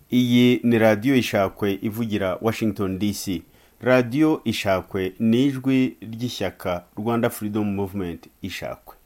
Iyi ni radiyo Ishakwe ivugira Washington DC. Radiyo Ishakwe ni ijwi ry'ishyaka Rwanda Freedom Movement Ishakwe.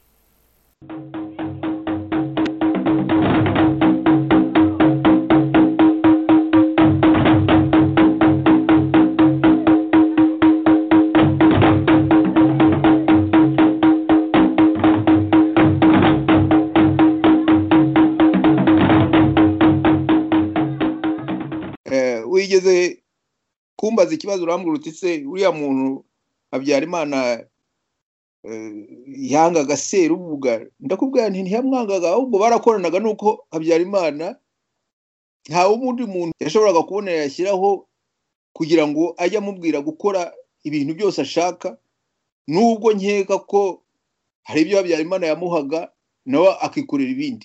Wigeze kumbaza ikibazo urambwira uti se uriya muntu Habyarimana yangaga Serubuga? Ndakubwira nti ntiyamwangaga, ahubwo barakoranaga nuko Habyarimana nta wundi muntu yashoboraga kubona yashyiraho kugira ngo ajye amubwira gukora ibintu byose ashaka, nubwo nkeka ko hari ibyo Habyarimana yamuhaga nawe akikorera ibindi.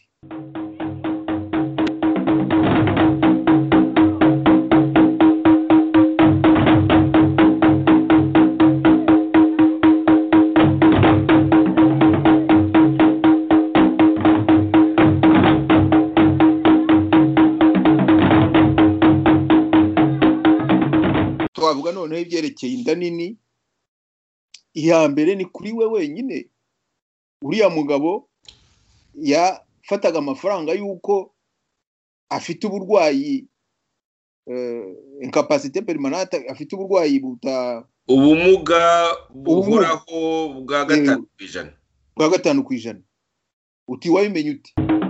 Twavuga noneho ibyerekeye inda nini. Iya mbere ni kuri we wenyine. Uriya mugabo yafataga amafaranga yuko afite uburwayi, incapacité permanente, afite uburwayi ubumuga buhoraho bwa 5%. Bwa 5%. Uti wabimenye uti?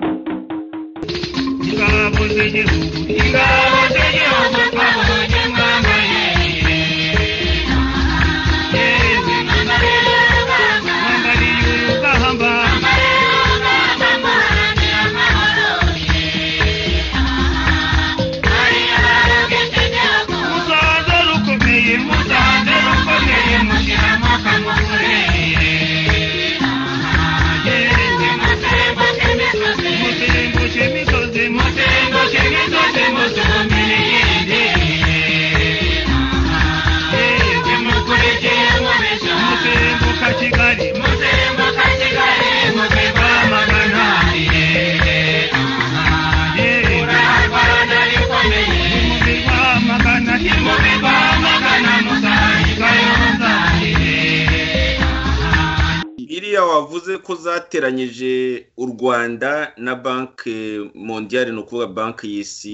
Iriya wavuze ko zateranyije u Rwanda na Banke Mondiale, no kuvuga Banke y'Isi,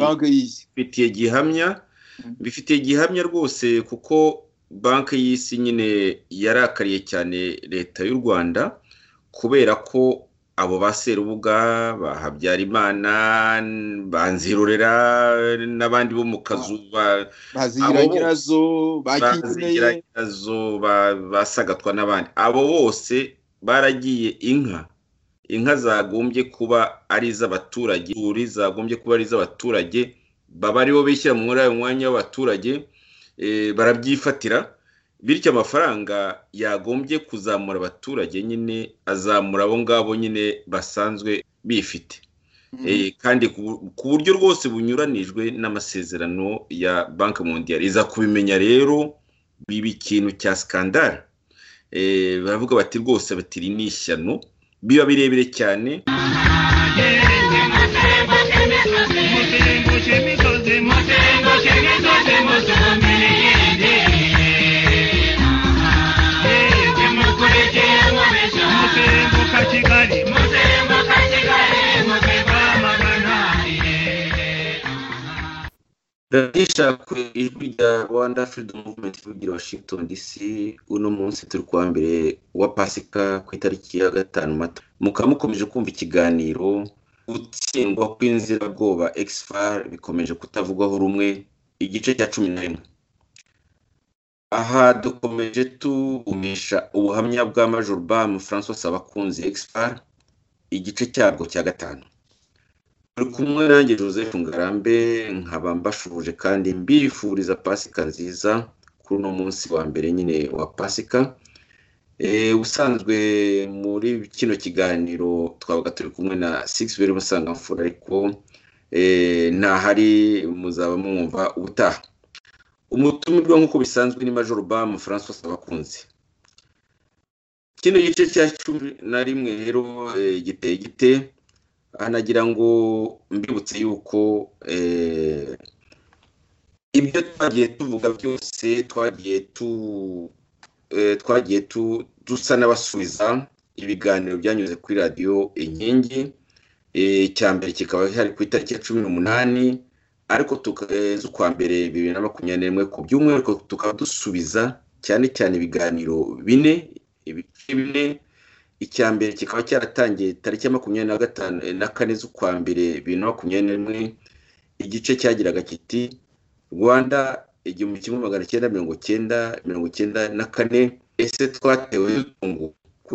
bifitiye gihamya rwose, kuko Banke y'Isi nyine yarakariye cyane leta y'u Rwanda kubera ko abo baserubuga ba Habyarimana, banzirorera n'abandi bo mu kazu, baziranyirazo, basagatwa n'abandi, abo bose baragiye inka zagombye kuba ari iz'abaturage, zagombye kuba ari iz'abaturage, baba aribo bishyira mu mwanya w'abaturage, barabyifatira, bityo amafaranga yagombye kuzamura abaturage nyine azamura abo ngabo nyine basanzwe bifite. Kandi ku buryo rwose bunyuranijwe n'amasezerano ya Banke Mondiale. Iza kubimenya rero biba ikintu cya skandale. Baravuga bati rwose batiri n'ishyano, biba birebire cyane. Ishakwe ijwi rya Rwanda Freedom Movement ivugira Washington DC. Uno munsi turi kwa mbere wa Pasika ku itariki ya 5 Mata. Mukaba mukomeje kumva ikiganiro gutsindwa kw'inzirabwoba Exfar bikomeje kutavugwaho rumwe, igice cya 11. Aha dukomeje tugumisha ubuhamya bwa Major Bam François Sabakunzi Exfar, igice cyabwo cya 5. Turi kumwe nanjye Joseph Ngarambe, nkaba mbashuje kandi mbifuriza Pasika nziza kuri uno munsi wa mbere nyine wa Pasika. Usanzwe muri kino kiganiro twabaga turi kumwe na Sixbert Musangamfura, ariko ntahari, muzaba mwumva ubutaha. Umutumirwa nk'uko bisanzwe ni Major Bam François Sabakunzi. Kino gice cya 11 rero giteye gite anagira ngo mbibutse yuko ibyo twagiye tuvuga byose twagiye dusa n'abasubiza ibiganiro byanyuze kuri radiyo Inkingi. Icya mbere kikaba hari ku itariki ya 18 ariko z'ukwa mbere 2021 ku byumwihariko tukaba dusubiza cyane cyane ibiganiro ibice bine. Icya mbere kikaba cyaratangiye tariki ya 24 z'ukwa mbere 2021. Igice cyagiraga kiti Rwanda 1994 ese twatewe dutungu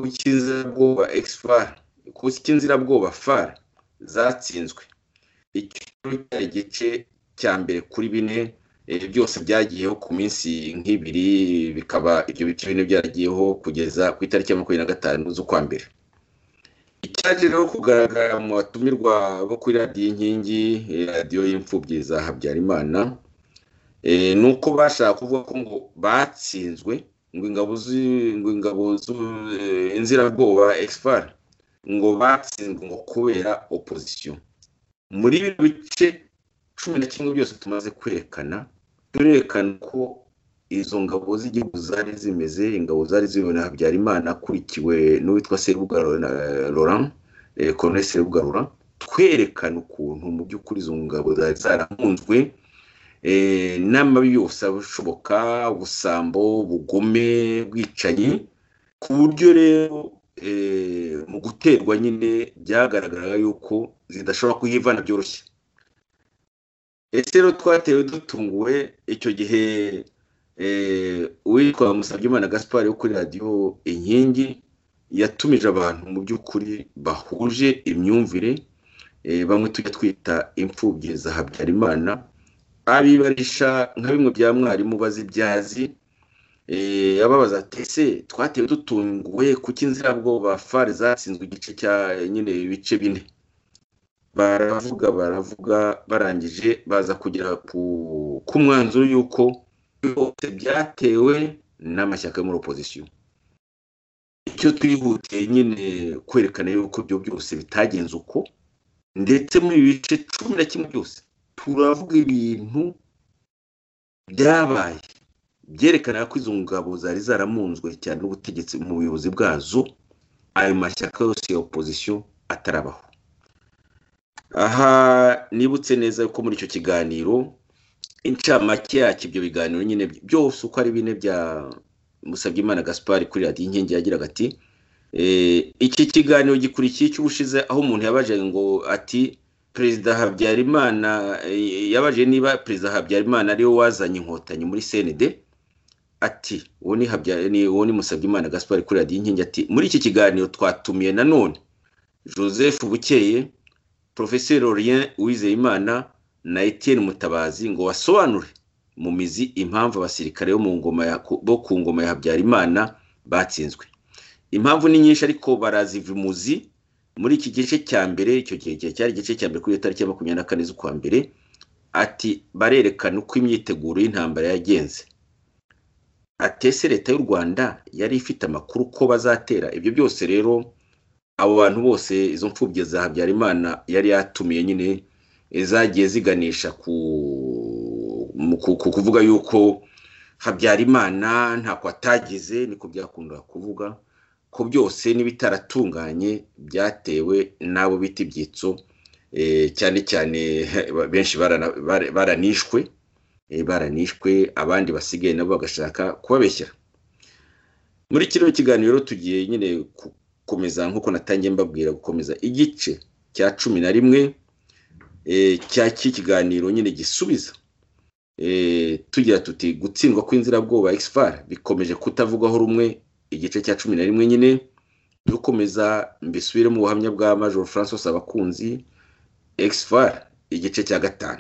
kukinzirabwoba FAR zatsinzwe. Icyo igice cya mbere kuri bine byose byagiyeho ku minsi nk'ibiri, bikaba ibyo bice bine byaragiyeho kugeza ku itariki ya 25 z'ukwa mbere. Icyaje rero kugaragara mu batumirwa bo kuri radiyo Inkingi, radiyo y'imfubyi za Habyarimana, nuko bashaka kuvuga ko ngo batsinzwe, ngo ingabo z'inzirabwoba FAR ngo batsinzwe ngo kubera opposition. Muri ibi bice 11 byose tumaze kwerekana ko izo ngabo z'igihugu zari zimeze, ingabo zari zibona Habyarimana akurikiwe n'uwitwa Serubuga Laurent, Colonel Serubuga Laurent, twerekana ukuntu mu by'ukuri izo ngabo zari zarahunzwe n'amabi yose abashoboka, ubusambo, bugome, bwicanyi, ku buryo rero mu guterwa nyine byagaragaraga yuko zidashobora kuyivana byoroshye. Ese rero twatewe dutunguwe icyo gihe. Uwitwa Musabyimana Gaspard wo kuri radiyo Inkingi yatumije abantu mu by'ukuri bahuje imyumvire, bamwe tujya twita imfubyi za Habyarimana, abibarisha nka bimwe bya mwarimu bazibyazi, ababaza ati ese twatewe dutunguwe kuki inzirabwoba FAR zatsinzwe igice cya nyine ibice bine. Baravuga barangije baza kugera ku mwanzuro yuko byose byatewe n'amashyaka yo muri opposition. Icyo twihutiye nyine kwerekana yuko byo byose bitagenze uko, ndetse muri bice 11 byose turavuga ibintu byabaye byerekana ko izo ngabo zari zaramunzwe cyane n'ubutegetsi mu buyobozi bwazo, ayo mashyaka yose ya opposition atarabaho. Aha nibutse neza yuko muri icyo kiganiro incamake yacyo ibyo biganiro nyine byose uko ari bine bya Musabyimana Gaspard kuri radiyo Inkingi yagiraga ati iki kiganiro gikurikiye cy'ubushize aho umuntu yabaje ngo ati Perezida Habyarimana, yabaje niba Perezida Habyarimana ariwe wazanye inkotanyi muri CND. Ati uwo ni Musabyimana Gaspard kuri radiyo Inkingi ati muri iki kiganiro twatumiye nanone Joseph Bukeye, Professeur Laurent Uwizeyimana na Etienne Mutabazi ngo wasobanure mu mizi impamvu abasirikare bo ku ngoma ya Habyarimana batsinzwe. Impamvu ni nyinshi ariko barazivimuzi muri iki gice cya mbere. Icyo gihe cyari igice cya mbere kuri tariki ya 24 z'ukwa mbere. Ati barerekana uko imyiteguro y'intambara yagenze. Atese leta y'u Rwanda yari ifite amakuru ko bazatera. Ibyo byose rero abo bantu bose izo mfubyi za Habyarimana yari yatumiye nyine zagiye ziganisha kuvuga yuko Habyarimana ntako atagize, niko byakunda kuvuga ko byose n'ibitaratunganye byatewe nabo biti byitso, cyane cyane benshi baranishwe, abandi basigaye nabo bagashaka kubabeshyera. Muri kino kiganiro tugiye nyine gukomeza nkuko natangiye mbabwira, gukomeza igice cya 11 cya kiganiro nyine gisubiza tugira tuti gutsindwa kw'inzirabwoba FAR bikomeje kutavugaho rumwe. Igice cya 11 nyine dukomeza mbisubire mu buhamya bwa Major Francois Abakunzi FAR igice cya 5.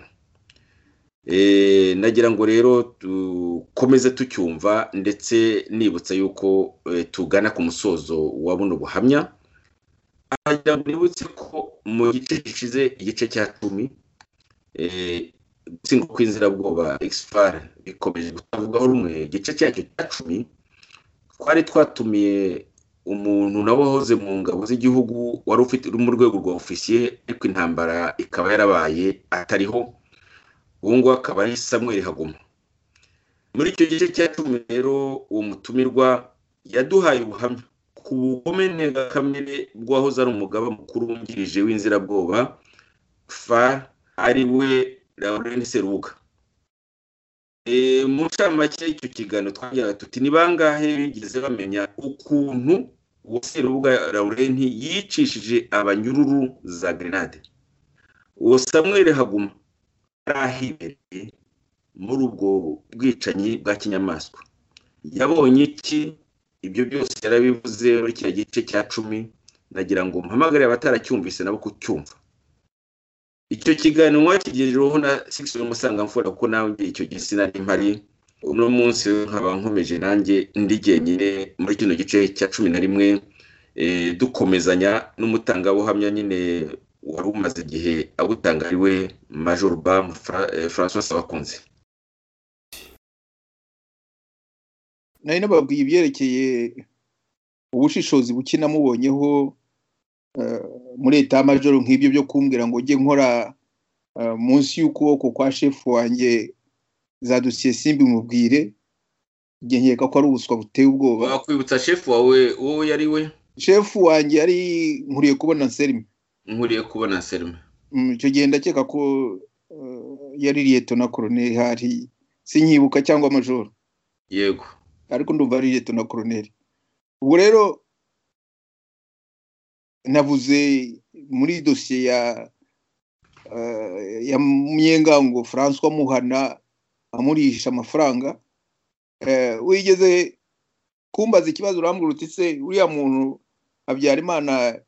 Nagira ngo rero tukomeze tucyumva, ndetse nibutsa yuko tugana ku musozo wa buno buhamya. Nagira ngo nibutse ko mu gice gishize, igice cya 10, gutsindwa kw'inzirabwoba FAR bikomeje kutavugaho rumwe. Igice cyacyo cya 10 twari twatumiye umuntu nawe wahoze mu ngabo z'igihugu wari ufite mu rwego rwa ofisiye ariko intambara ikaba yarabaye atariho, ubu ngubu akaba ari Samuel Haguma. Muri icyo gice cya 10 rero uwo mutumirwa yaduhaye ubuhamya ku bugome ndengakamere bw'uwahoze ari umugaba mukuru wungirije w'inzirabwoba FAR ari we Laurent Serubuga. Mu ncamake y'icyo kiganiro twagira tuti ni bangahe bigeze bamenya ukuntu uwo Serubuga Laurent yicishije abanyururu za grenade. Uwo Samuel Haguma arahibereye muri ubwo bwicanyi bwa kinyamaswa. Yabonye iki? Ibyo byose yarabivuze muri cya gice cya 10, nagira ngo mpamagare abataracyumvise nabo kucyumva. Icyo kiganiro mwakigejejeho na Six Musanga mfura ko nawe icyo gihe sinari mpari. Uno munsi nkaba nkomeje nanjye ndigenyine muri kino gice cya 11, dukomezanya n'umutangabuhamya nyine wari umaze igihe abutanga ari we Major Bam François Sabakunzi. nari nababwiye ibyerekeye ubushishozi buke namubonyeho muri eta majoro nk'ibyo byo kumbwira ngo njye nkora munsi y'ukuboko kwa chef wanjye za dossier simbi mubwire njye nkeka ko ari ubuswa buteye ubwoba. Wakwibutsa chef wawe wowe yari we? Chef wanjye yari nkuriye kubona Anselme. Nkuriye kubona Anselme. Icyo gihe ndakeka ko yari lieutenant colonel hari sinyibuka cyangwa major. Yego. Ariko ndumva ari lieutenant colonel. Ubwo rero navuze muri dossier ya Myengango François Muhana amurisha amafaranga. Wigeze kumbaza ikibazo urambwira uti se uriya muntu Habyarimana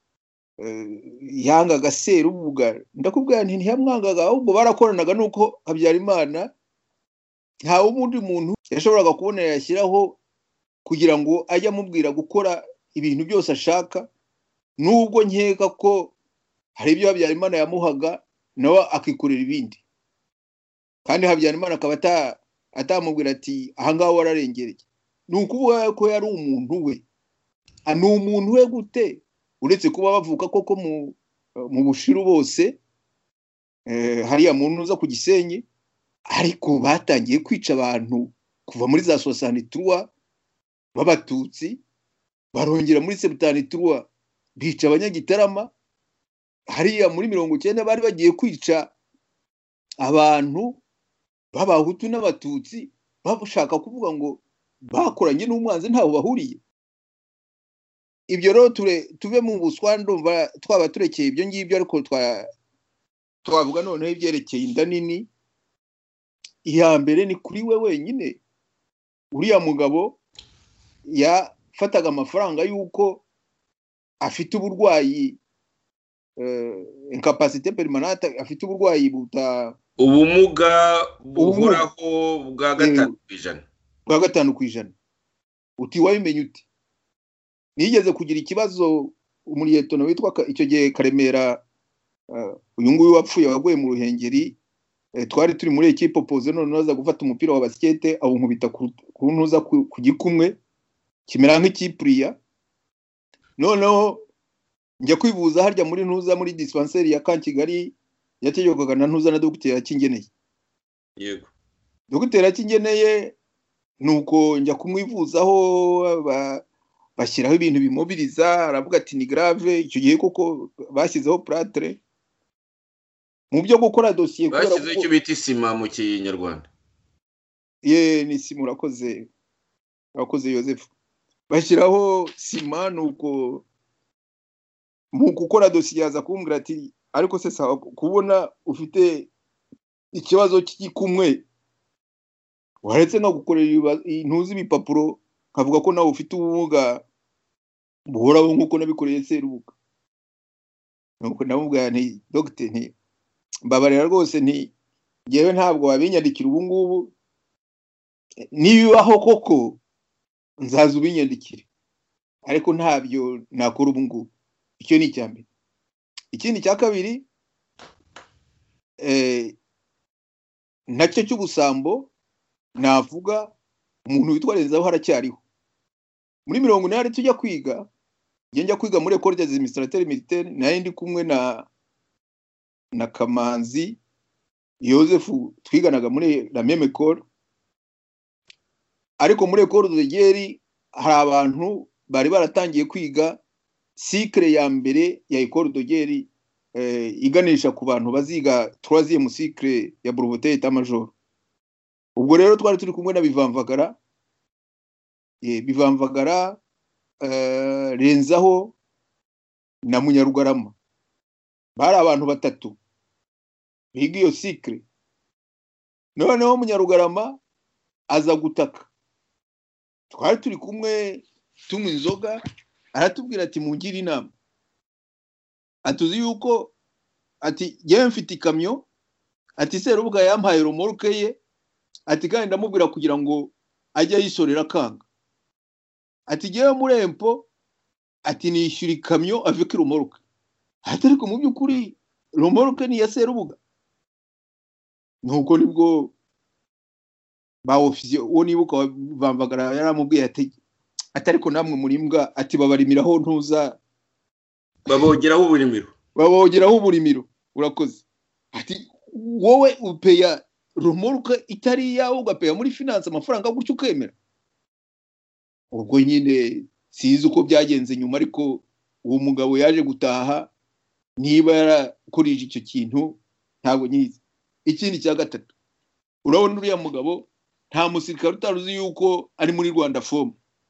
yangaga Serubuga? Ndakubwira nti ntiyamwangaga, ahubwo barakoranaga nuko Habyarimana nta wundi muntu yashoboraga kubona yashyiraho kugira ngo ajye amubwira gukora ibintu byose ashaka, nubwo nkeka ko hari ibyo Habyarimana yamuhaga nawe akikorera ibindi, kandi Habyarimana akaba atamubwira ati ahangaha wararengereye. Ni ukuvuga ko yari umuntu we. Ni umuntu we gute? Uretse kuba bavuka koko mu Bushiru bose hariya muntu uza ku Gisenyi, ariko batangiye kwica abantu kuva muri za 63 b'abatutsi, barongera muri 73 bica abanyagitarama, hariya muri 90 bari bagiye kwica abantu b'abahutu n'abatutsi, bashaka kuvuga ngo bakoranye n'umwanzi ntaho bahuriye. Ibyo rero tuve mu buswa, ndumva twaba turekeye ibyo ngibyo, ariko twavuga noneho ibyerekeye inda nini. Iya mbere ni kuri we wenyine. Uriya mugabo yafataga amafaranga yuko afite uburwayi incapacité permanente, afite uburwayi ubumuga buhoraho bwa 5%. Bwa 5%. Uti wabimenye uti? Nigeze kugira ikibazo umuriyeto witwa icyo gihe Karemera, uyu nguyu wapfuye waguye mu Ruhengeri, twari turi muri equipe opposé, none naza gufata umupira wa basket aho nkubita ku ntuza ku gikumwe kimera nk'ikipuriya, noneho njya kwivuza harya muri ntuza muri dispensaire ya Kankigali yategekaga na ntuza na Dr. Kingeneye. Yego. Dr. Kingeneye nuko njya kumwivuzaho bashyiraho ibintu bimobiliza, aravuga ati ni grave. Icyo gihe koko bashyizeho plâtre mu byo gukora dossier, bashyizeho icyo bita isima mu Kinyarwanda. Ni sima. Urakoze Joseph. Bashyiraho sima, nuko mu gukora dossier yaza kumbwira ati ariko se sawa kubona ufite ikibazo cy'igikumwe, waretse no gukorera intuzi ibipapuro, kavuga ko nawe ufite ubumuga buhoraho nk'uko nabikoreye Serubuga. Nuko namubwira nti Dr. nti mbabarira rwose, nti ngewe ntabwo wabinyandikira ubu ngubu, nibibaho koko nzaza ubinyandikire, ariko ntabyo nakora ubu ngubu. Icyo ni icyambere. Ikindi cya kabiri nacyo cy'ubusambo navuga, umuntu witwa Renzaho haracyariho. muri 80 tujya kwiga, njya kwiga muri école des administrateurs militaires, naye ndi kumwe na Kamanzi Joseph, twiganaga muri la même école. Ariko muri école de guerre hari abantu bari baratangiye kwiga cycle ya mbere ya école de guerre, iganisha ku bantu baziga 3e cycle ya breveté état major. Ubwo rero twari turi kumwe na Bivamvagara, Renzaho na Munyarugarama. Bari abantu batatu biga iyo cycle. Noneho Munyarugarama aza gutaka, twari turi kumwe tunywa inzoga, aratubwira ati mungire inama, atuzi yuko ati yewe mfite ikamyo, ati Serubuga yampaye romorke ye, ati kandi ndamubwira kugira ngo ajye yisorera kanga, ati yewe murempo, ati nishyura ikamyo avec romorke, ati ariko mu byukuri romorke ni ya Serubuga. Nuko nibwo ba ofisiye uwo nibuka Bamvagara yaramubwiye ati ariko namwe muri mbwa, ati babarimiraho ntuza, babogeraho uburimiro. Urakoze, ati wowe upeya romorke itari yawe, ugapeya muri finance amafaranga gutyo ukemera. Ubwo nyine sizi uko byagenze nyuma, ariko uwo mugabo yaje gutaha, niba yarakurije icyo kintu ntabwo nyizi. Ikindi cya gatatu, urabona uriya mugabo nta musirikare utaruzi yuko ari muri Rwanda form.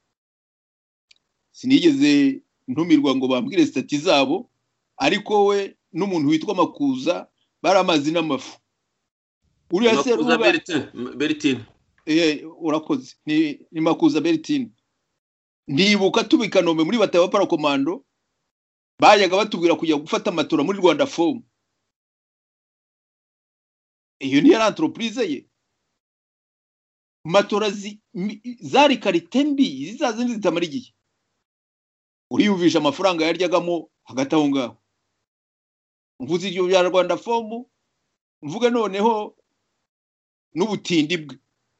Sinigeze ntumirwa ngo bambwire stati zabo, ariko we n'umuntu witwa Makuza baramazi n'amafu. Uriya Serubuga Bertine. Urakoze, ni Makuza Bertine. Ndibuka tubikanombe muri bataba para komando, bayaga batubwira kujya gufata amatora muri Rwanda form. Iyo ni entreprise ye. Matora zari karite mbi, zizazindi zitamarigiye. Uriyumvisha amafaranga yaryagamo hagati aho ngaho. Mvuze ibyo bya Rwanda form, mvuga noneho n'ubutindi bwe.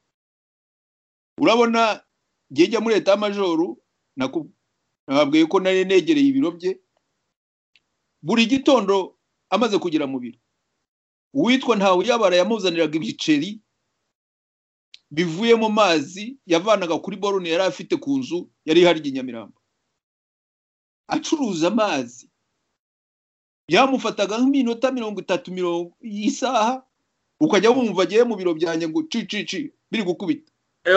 Urabona njya muri état major, nababwiye ko nari negereye ibiro bye. Buri gitondo amaze kugera mu biro, uwitwa ntawe yabara yamuzaniraga ibiceri bivuye mu mazi yavanaga kuri borone yari afite ku nzu yari hari Nyamirambo. Acuruza amazi byamufataga nk'iminota 30 isaha, ukajya wumva agiye mu biro byanjye ngo cici biri gukubita.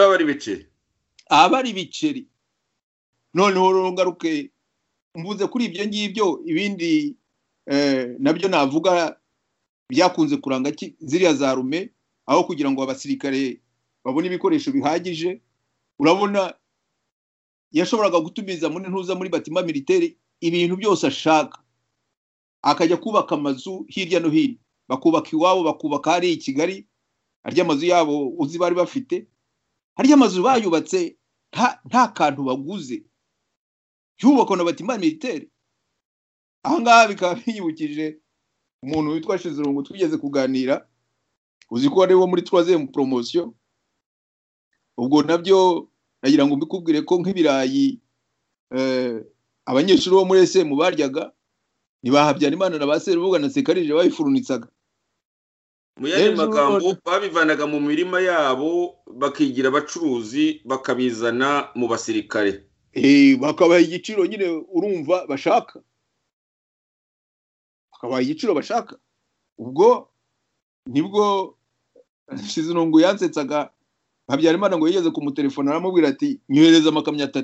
Abari biceri. Noneho ngaruke mvuze kuri ibyo ngibyo, ibindi nabyo navuga byakunze kuranga ziriya za rume, aho kugira ngo abasirikare babone ibikoresho bihagije. Urabona yashoboraga gutumiza muri batima militaire ibintu byose ashaka, akajya kubaka amazu hirya no hino, bakubaka iwabo, bakubaka hari i Kigali, harya amazu yabo uzi bari bafite, harya amazu bayubatse nta kantu baguze, yubakwa na batima militaire. Ahangaha bikaba binyibukije umuntu witwa Shizirungu twigeze kuganira, uzi ko ari wo muri 3e promotion. Ubwo nabyo nagira ngo mbikubwire ko nk'ibirayi abanyeshuri bo muri SM baryaga, nibahabyana Imana na ba Serubuga na Sekarije bayifurunitsaga. Mu yandi magambo babivanaga mu mirima yabo bakigira abacuruzi, bakabizana mu basirikare. Bakabaha igiciro nyine urumva bashaka, bakabaha igiciro bashaka. Ubwo nibwo Shizirungu yansetsaga Habyarimana ngo yigeze kumutelefona aramubwira ati nyohereza amakamyo 3.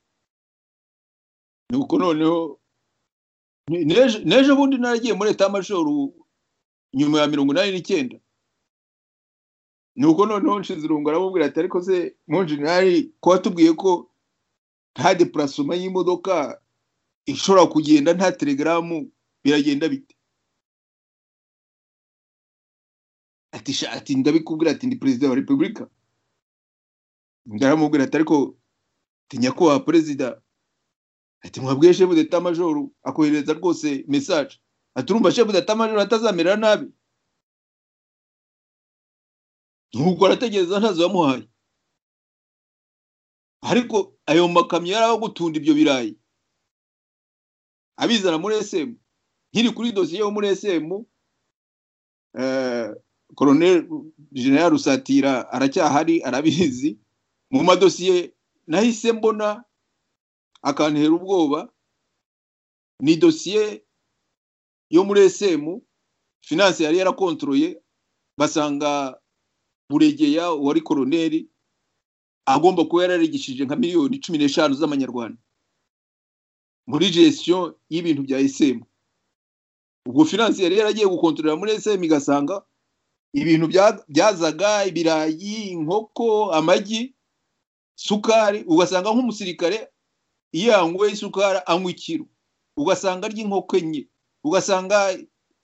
Nuko noneho neje bundi naragiye muri état major nyuma ya 89. Nuko noneho Shizirungu aramubwira ati ariko se mon general ko watubwiye ko nta déplacement y'imodoka ishobora kugenda nta telegram, biragenda bite? Ati ndabikubwira, ati ndi president wa Republika. Ndaramubwira ati ariko tinyakwa president, ati mwabwiye chef d'état major akohereza rwose message, ati urumva chef d'état major atazamera nabi? Nuko arategereza ntazo yamuhaye. ariko ayo makamyo yaraho gutunda ibyo birayi abizana muri SM. Nkiri kuri dosiye yo muri SM, Colonel General Rusatira aracyahari, arabizi. Mu madosiye nahise mbona akantera ubwoba ni dosiye yo muri SM. Finance yari yarakontroye, basanga Buregeya wari koloneli agomba kuba yararigishije nka miliyoni 15 z'amanyarwanda muri gestion y'ibintu bya SM. Ubwo finance yari yaragiye gukontorera muri SM igasanga ibintu byazaga ibirayi, inkoko, amagi, sukari, ugasanga nk'umusirikare iyangwe isukari anywa ikiro, ugasanga ry'inkoko enye, ugasanga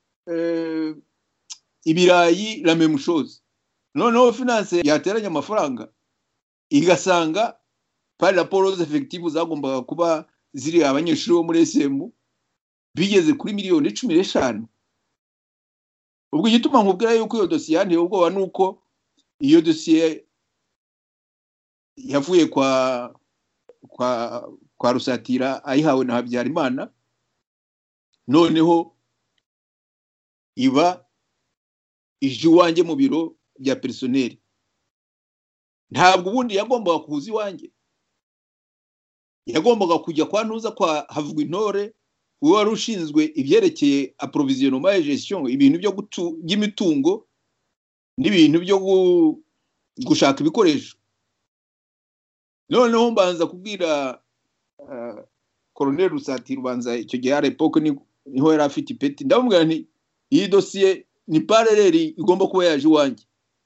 ibirayi la même chose. Noneho finance yateranya amafaranga igasanga par rapport aux effectifs zagombaga kuba ziri abanyeshuri bo muri SM bigeze kuri miliyoni 15. Ubwo igituma nkubwira yuko iyo dosiye yandi ubwoba nuko iyo dosiye yavuye kwa Rusatira ayihawe na Habyarimana, noneho iba ije iwanjye mu biro bya personnel. Ntabwo ubundi yagombaga kuza iwanjye, yagombaga kujya kwa Ntuza kwa Havugwa Intore wari ushinzwe ibyerekeye approvisionnement et gestion, ibintu byo by'imitungo n'ibintu byo gushaka ibikoresho. Noneho mbanza kubwira Colonel Rusatira, ubanza icyo gihe à l'époque niho yari afite ipeti, ndamubwira nti iyi dossier ni paraleli igomba kuba yaje iwanjye.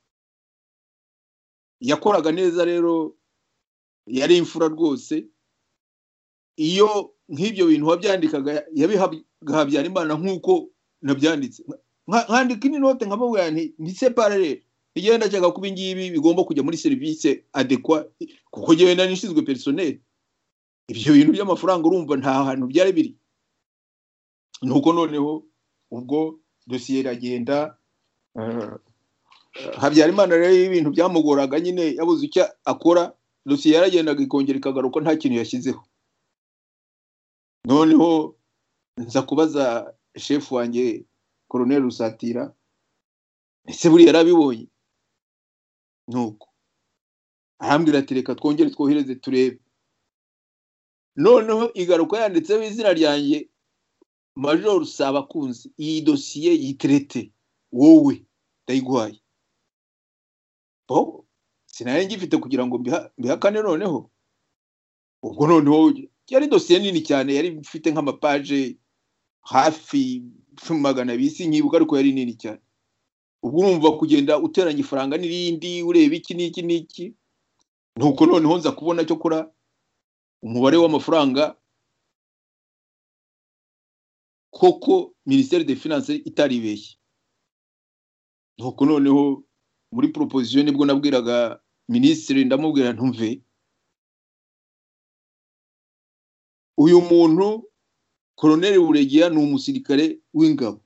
Yakoraga neza rero, yari imfura rwose. Iyo nk'ibyo bintu wabyandikaga yabihaga Habyarimana nk'uko nabyanditse, nkandika indi note nkababwira nti c'est parallèle, igenda cyaka kuba ingibi bigomba kujya muri service adéquat, kuko jewe nishinzwe personnel. Ibyo bintu by'amafaranga urumva nta hantu byari biri. Nuko noneho ubwo dossier iragenda, Habyarimana rero ibintu byamugoraga nyine yabuze icyo akora, dossier yaragendaga ikongera ikagaruka nta kintu yashyizeho. Noneho nza kubaza chef wanjye Colonel Rusatira, ese buri yarabibonye? Nuko arambwira ati reka twongere twohereze turebe. Noneho igaruka yanditseho izina ryanjye Major Sabakunzi, iyi dossier yitrete wowe ndayiguhaye. Bo sinari ngifite kugira ngo mbihakane. Noneho ubwo noneho yari dossier nini cyane, yari ifite nk'amapaje hafi 200 nkibuka, ariko yari nini cyane. Ubwo urumva kugenda uteranya ifaranga n'irindi ureba iki n'iki n'iki. Nuko noneho nza kubona cyo kora umubare w'amafaranga koko Ministère des Finances itaribeshye. Nuko noneho muri proposition nibwo nabwiraga ministre, ndamubwira ntumve, uyu muntu Colonel Buregeya ni umusirikare w'ingabo,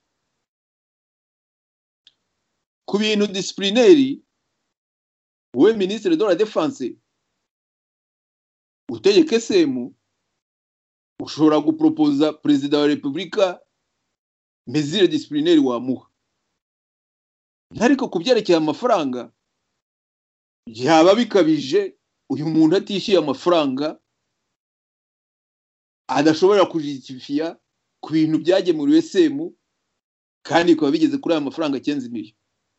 ku bintu disciplinaire we ministre de la défense utegeke SM ushobora gupropoza president wa republika mesure disciplinaire wamuha. Ariko kubyerekeye amafaranga yaba bikabije, uyu muntu atishyuye amafaranga adashobora kujustifia ku bintu byagemuriwe SM, kandi kuba bigeze kuri aya mafaranga 15 million.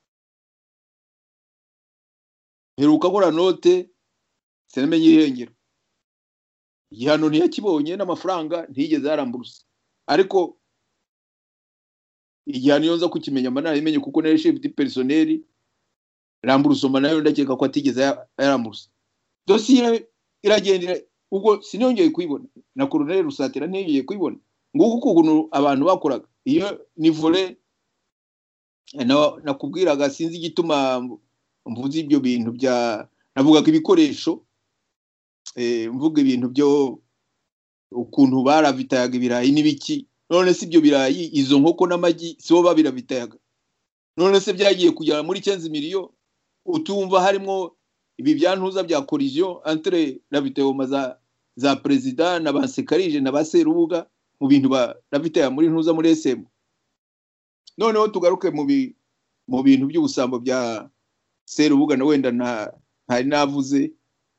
Heruka gora note senamenye irengero, igihano ntiyakibonye n'amafaranga ntiyigeze yaramburusa, ariko igihano yonza kukimenya mba narabimenye kuko nari chef du personnel. Ramburusoma nayo ndakeka ko atigeze yaramburusa. Dossier iragendera, ubwo sinongeye kuyibona na Colonel Rusatira ntiyongeye kuyibona. Nguko ukuntu abantu bakoraga iyo ni volet nakubwiraga. Sinzi igituma mvuze ibyo bintu bya navugaga ibikoresho, mvuga ibintu byo ukuntu baravitayaga ibirayi n'ibiki. None se ibyo birayi, izo nkoko n'amagi sibo babiravitayaga? None se byagiye kujya muri 15 million, utumva harimo ibi byantuza bya collision entre la Viteyoma za president na bansekarije na baserubuga mu bintu la Viteye muri ntuza muri SM. Noneho tugaruke mu bintu by'ubusambo bya Serubuga na wenda ntari navuze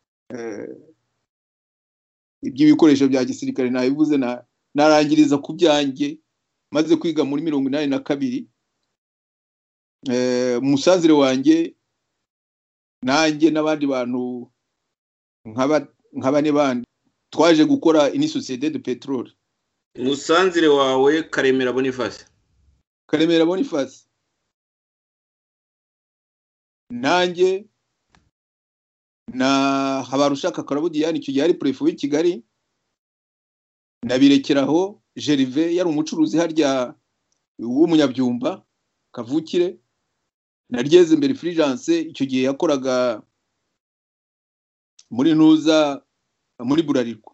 iby'ibikoresho bya gisirikare nabivuze narangiriza ku byanjye maze kwiga muri 82 musanzire wanjye nanjye n'abandi bantu nk'abane bandi twaje gukora ini société de pétrole. Musanzire wawe Karemera Boniface nanjye na Habarushaka Karabudiyani icyo gihe ari prefet w'i Kigali nabirekeraho Gervais yari umucuruzi harya w'umunyabyumba kavukire naryeze imbere Fulgence icyo gihe yakoraga muri ntuza muri Burarirwa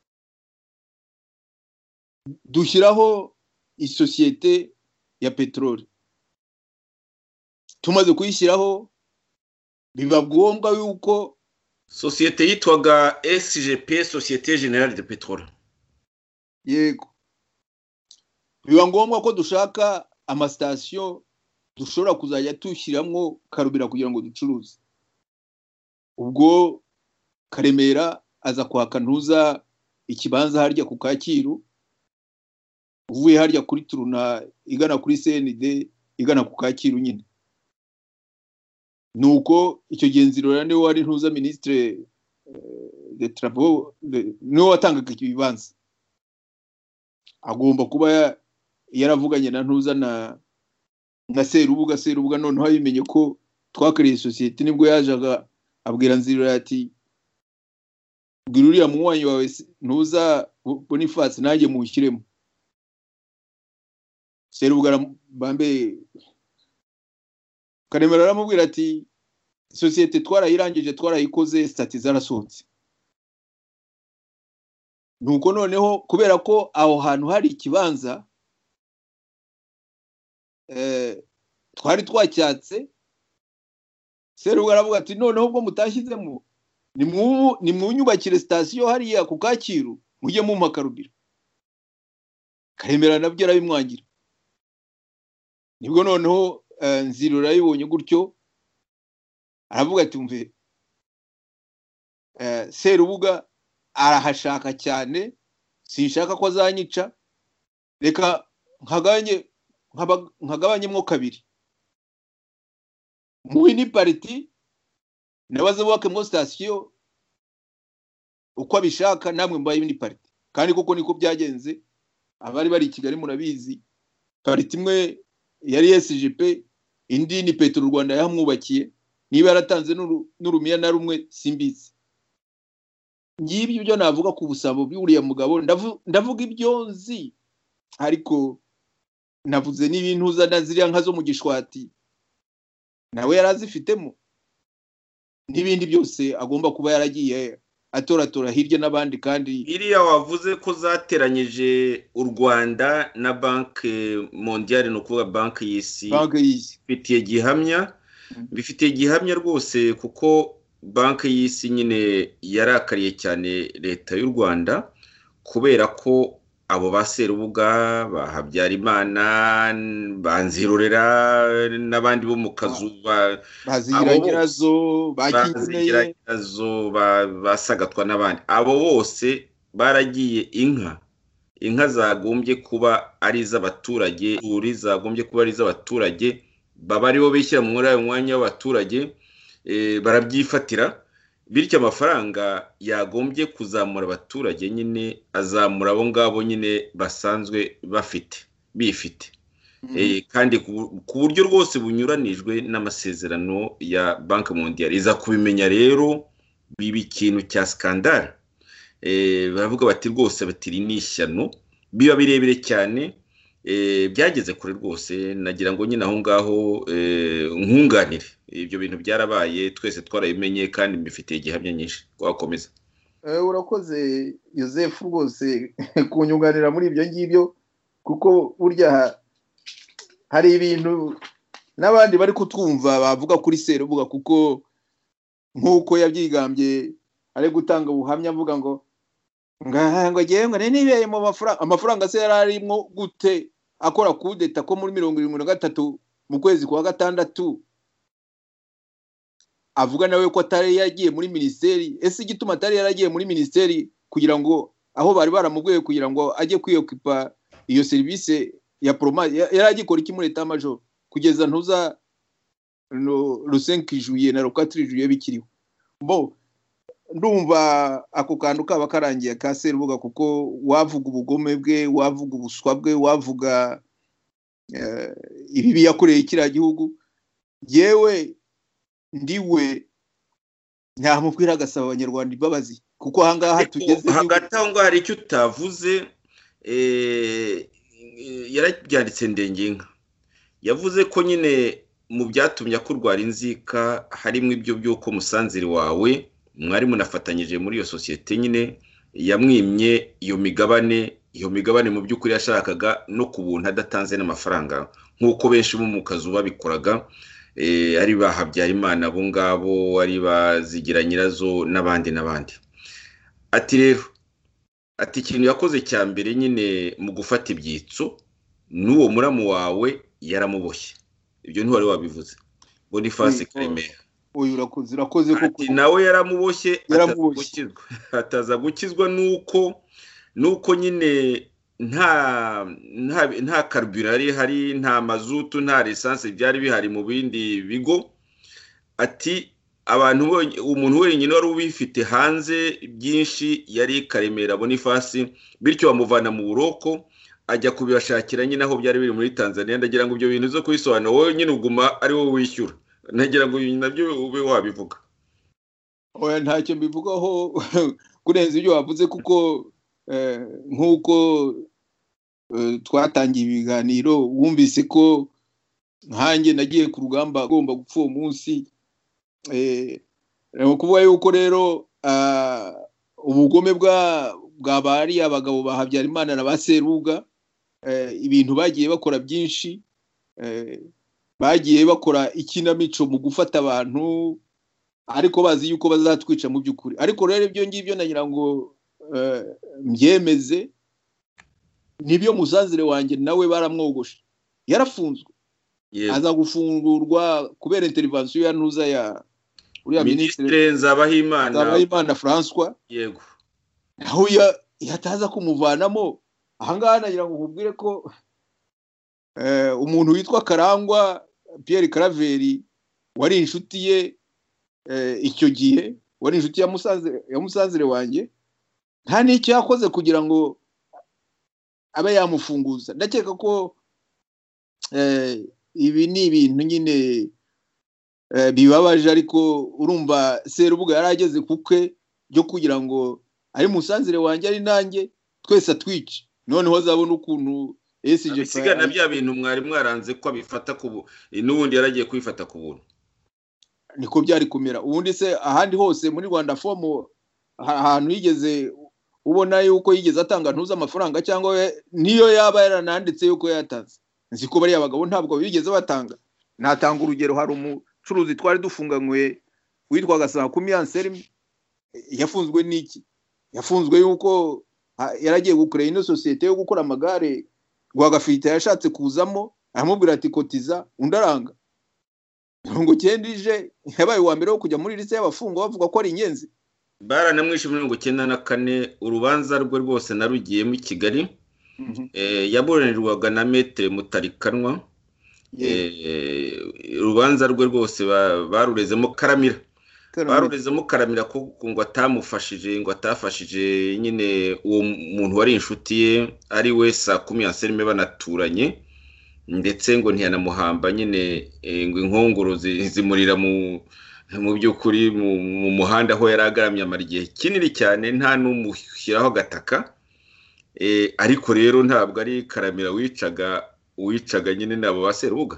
dushyiraho isosiyete ya petrole. Tumaze kuyishyiraho biba ngombwa yuko sosiyete yitwaga SGP, Société Générale de Pétrole. Yego, biba ngombwa ko dushaka amastation dushobora kuzajya tushyiramo karubira kugira ngo ducuruze. Ubwo Karemera aza kwaka ntuza ikibanza harya ku Kacyiru, uvuye harya kuri Turuna igana kuri CND igana ku Kacyiru nyine. Nuko icyo genzirora niwe wari ntuza ministre de travaux niwe watangaga ikibanza. Agomba kuba yaravuganye na ntuza na Serubuga noneho yimenye ko twakoreye societe nibwo yajaga abwira Nzirora ati bwiruriya muwanyi wawe ntuza Boniface nanjye muwushyiremo. Serubuga bambe Karemera aramubwira ati societe twarayirangije twarayikoze stati zarasohotse. Nuko noneho kubera ko aho hantu hari ikibanza twari twacyatse, Serubuga aravuga ati noneho ubwo mutashyizemo ni mwunyubakire station hariya ku Kacyiru mujye mu makarubira. Karemera nabyo arabimwangira. Nibwo noneho Nzirora yibonye gutyo aravuga ati umve Serubuga arahashaka cyane, sinshaka ko azanyica, reka nkagabanyemo kabiri. Muwini party nabaze bubakemo station uko abishaka, namwe mbaye ni party. Kandi koko niko byagenze, abari bari i Kigali murabizi, party imwe yari SGP, indi ni Petro Rwanda yamwubakiye, niba yaratanze n'urumiya na rumwe simbizi. Ngibyo byo navuga ku busabo bw'uriya mugabo, ndavuga ibyo nzi, ariko navuze n'ibintu uzana ziriya nka zo mu Gishwati nawe yarazifitemo, n'ibindi byose agomba kuba yaragiye atoratora hirya n'abandi. Kandi iriya wavuze ko zateranyije u Rwanda na Banque Mondiale, no kuvuga Banque y'Isi, bifitiye gihamya rwose, kuko Banque y'Isi nyine yarakariye cyane leta y'u Rwanda kubera ko abo baserubuga ba Habyarimana, banzirorera n'abandi bo mu kazu bazigiranyirazo basagatwa n'abandi, abo bose baragiye inka zagombye kuba ari iz'abaturage, zagombye kuba ari iz'abaturage, baba aribo bishyira mu mwanya w'abaturage, barabyifatira, bityo amafaranga yagombye kuzamura abaturage nyine azamura abo ngabo nyine basanzwe bifite. Kandi ku buryo rwose bunyuranijwe n'amasezerano ya Banque Mondiale. Iza kubimenya rero biba ikintu cya skandale. Baravuga bati rwose batiri n'ishyano, biba birebire cyane, byageze kure rwose. Nagira ngo nyine aho ngaho nkunganire, ibyo bintu byarabaye, twese twarabimenye kandi mbifitiye gihamya nyinshi. Twakomeza. Urakoze Joseph rwose kunyunganira muri ibyo ngibyo, kuko burya hari ibintu n'abandi bari kutwumva bavuga kuri Serubuga, kuko nk'uko yabyigambye ari gutanga ubuhamya avuga ngo ngewe ngo nibeye mu amafaranga se yari arimo gute akora kudeta ko muri 73 mu kwezi kwa gatandatu, avuga nawe ko atari yagiye muri ministeri. Ese igituma atari yaragiye muri ministeri kugira ngo aho bari baramubwiye kugira ngo ajye kwiyokipa iyo service ya proma yaragikora iki muri etat major kugeza ntuza le 5 juillet na le 4 juillet bikiriho. Bo ndumva ako kantu kaba karangiye ka Serubuga, kuko wavuga ubugome bwe, wavuga ubuswa bwe, wavuga ibibi yakoreye kiriya gihugu. Yewe ndiwe ntamubwira agasaba abanyarwanda imbabazi, kuko ahangaha tugeze hagati aho ngo hari icyo utavuze. Yarabyanditse Ndengenga yavuze ko nyine mu byatumye akurwara inzika harimo ibyo by'uko musanziri wawe mwari munafatanyije muri iyo sosiyete nyine yamwimye iyo migabane mu by'ukuri yashakaga no kubuntu adatanze n'amafaranga nk'uko benshi bo mu kazu babikoraga, ari ba Habyarimana abo ngabo, ari bazigira nyirazo n'abandi. Ati rero ati ikintu yakoze cya mbere nyine mu gufata ibyitso n'uwo muramu wawe yaramuboshye. Ibyo ntiwari wabivuze Boniface Karemera. Uyu urakoze koko. Ati nawe yaramuboshye ataza gukizwa nuko nyine nta carburant hari, nta mazutu, nta essence byari bihari mu bindi bigo. Ati umuntu wenyine wari ubifite hanze byinshi yari Karemera Boniface, bityo bamuvana mu buroko ajya kubirashakira nyine aho byari biri muri Tanzania. Ndagira ngo ibyo bintu zo kubisobanura wowe nyine uguma ari wowe wishyura. Nagira ngo nabyo ube wabivuga. Oya ntacyo mbivugaho kurenza ibyo wavuze, kuko nk'uko twatangiye ibiganiro wumvise ko nkanjye nagiye ku rugamba agomba gupfa uwo munsi. Kuvuga yuko rero ubugome bw'abari abagabo ba Habyarimana na ba Serubuga, ibintu bagiye bakora byinshi, bagiye bakora ikinamico mu gufata abantu ariko bazi yuko bazatwica mu by'ukuri. Ariko rero ibyo ngibyo nagira ngo mbyemeze, nibyo musanzire wanjye nawe baramwogoshe, yarafunzwe aza gufungurwa kubera intervention ya ntuza ya uriya ministre Nzabahimana François. Yego, aho yataza kumuvanamo. Ahangaha nagira ngo nkubwire ko umuntu witwa Karangwa Pierre Claver wari inshuti ye icyo gihe, wari inshuti ya musanzire wanjye, nta n'icyo yakoze kugira ngo abe yamufunguza. Ndakeka ko ibi ni ibintu nyine bibabaje, ariko urumva Serubuga yarageze kuke byo kugira ngo ari musanzire wanjye ari nanjye twese atwice. Noneho zabona ukuntu bisigana bya bintu mwari mwaranze ko abifata ku n'ubundi yaragiye kwifata ku buntu. Niko byari kumera. Ubundi se ahandi hose muri Rwanda fomo ahantu yigeze ubona yuko yigeze atanga ntuza amafaranga, cyangwa niyo yaba yarananditse yuko yatanze? Nzi ko bari abagabo ntabwo bigeze batanga. Natanga urugero, hari umucuruzi twari dufunganywe witwaga Sakumi Anselme, yafunzwe n'iki? Yafunzwe yuko yaragiye gukorera ino sosiyete yo gukora amagare, Rwagafite yashatse kuzamo, aramubwira ati kotiza, undaranga. Ngo cyendije yabaye wa mbere wo kujya muri liste y'abafungwa bavuga ko ari inyenzi. Baranamwishe 94. Urubanza rwe rwose narugiyemo i Kigali. Yaburanirwaga na Maître Mutarikanwa. Urubanza rwe rwose barurezemo Karamira. Barurezemo Karamira ko ngo atamufashije, ngo atafashije nyine uwo muntu wari inshuti ye ari we Sakumi Anselme banaturanye, ndetse ngo ntiyanamuhamba nyine ngo inkongoro zimurira mu by'ukuri mu muhanda aho yaragaramye amara igihe kinini cyane nta n'umushyiraho gataka. Ariko rero ntabwo ari Karamira wicaga nyine nabo ba Serubuga.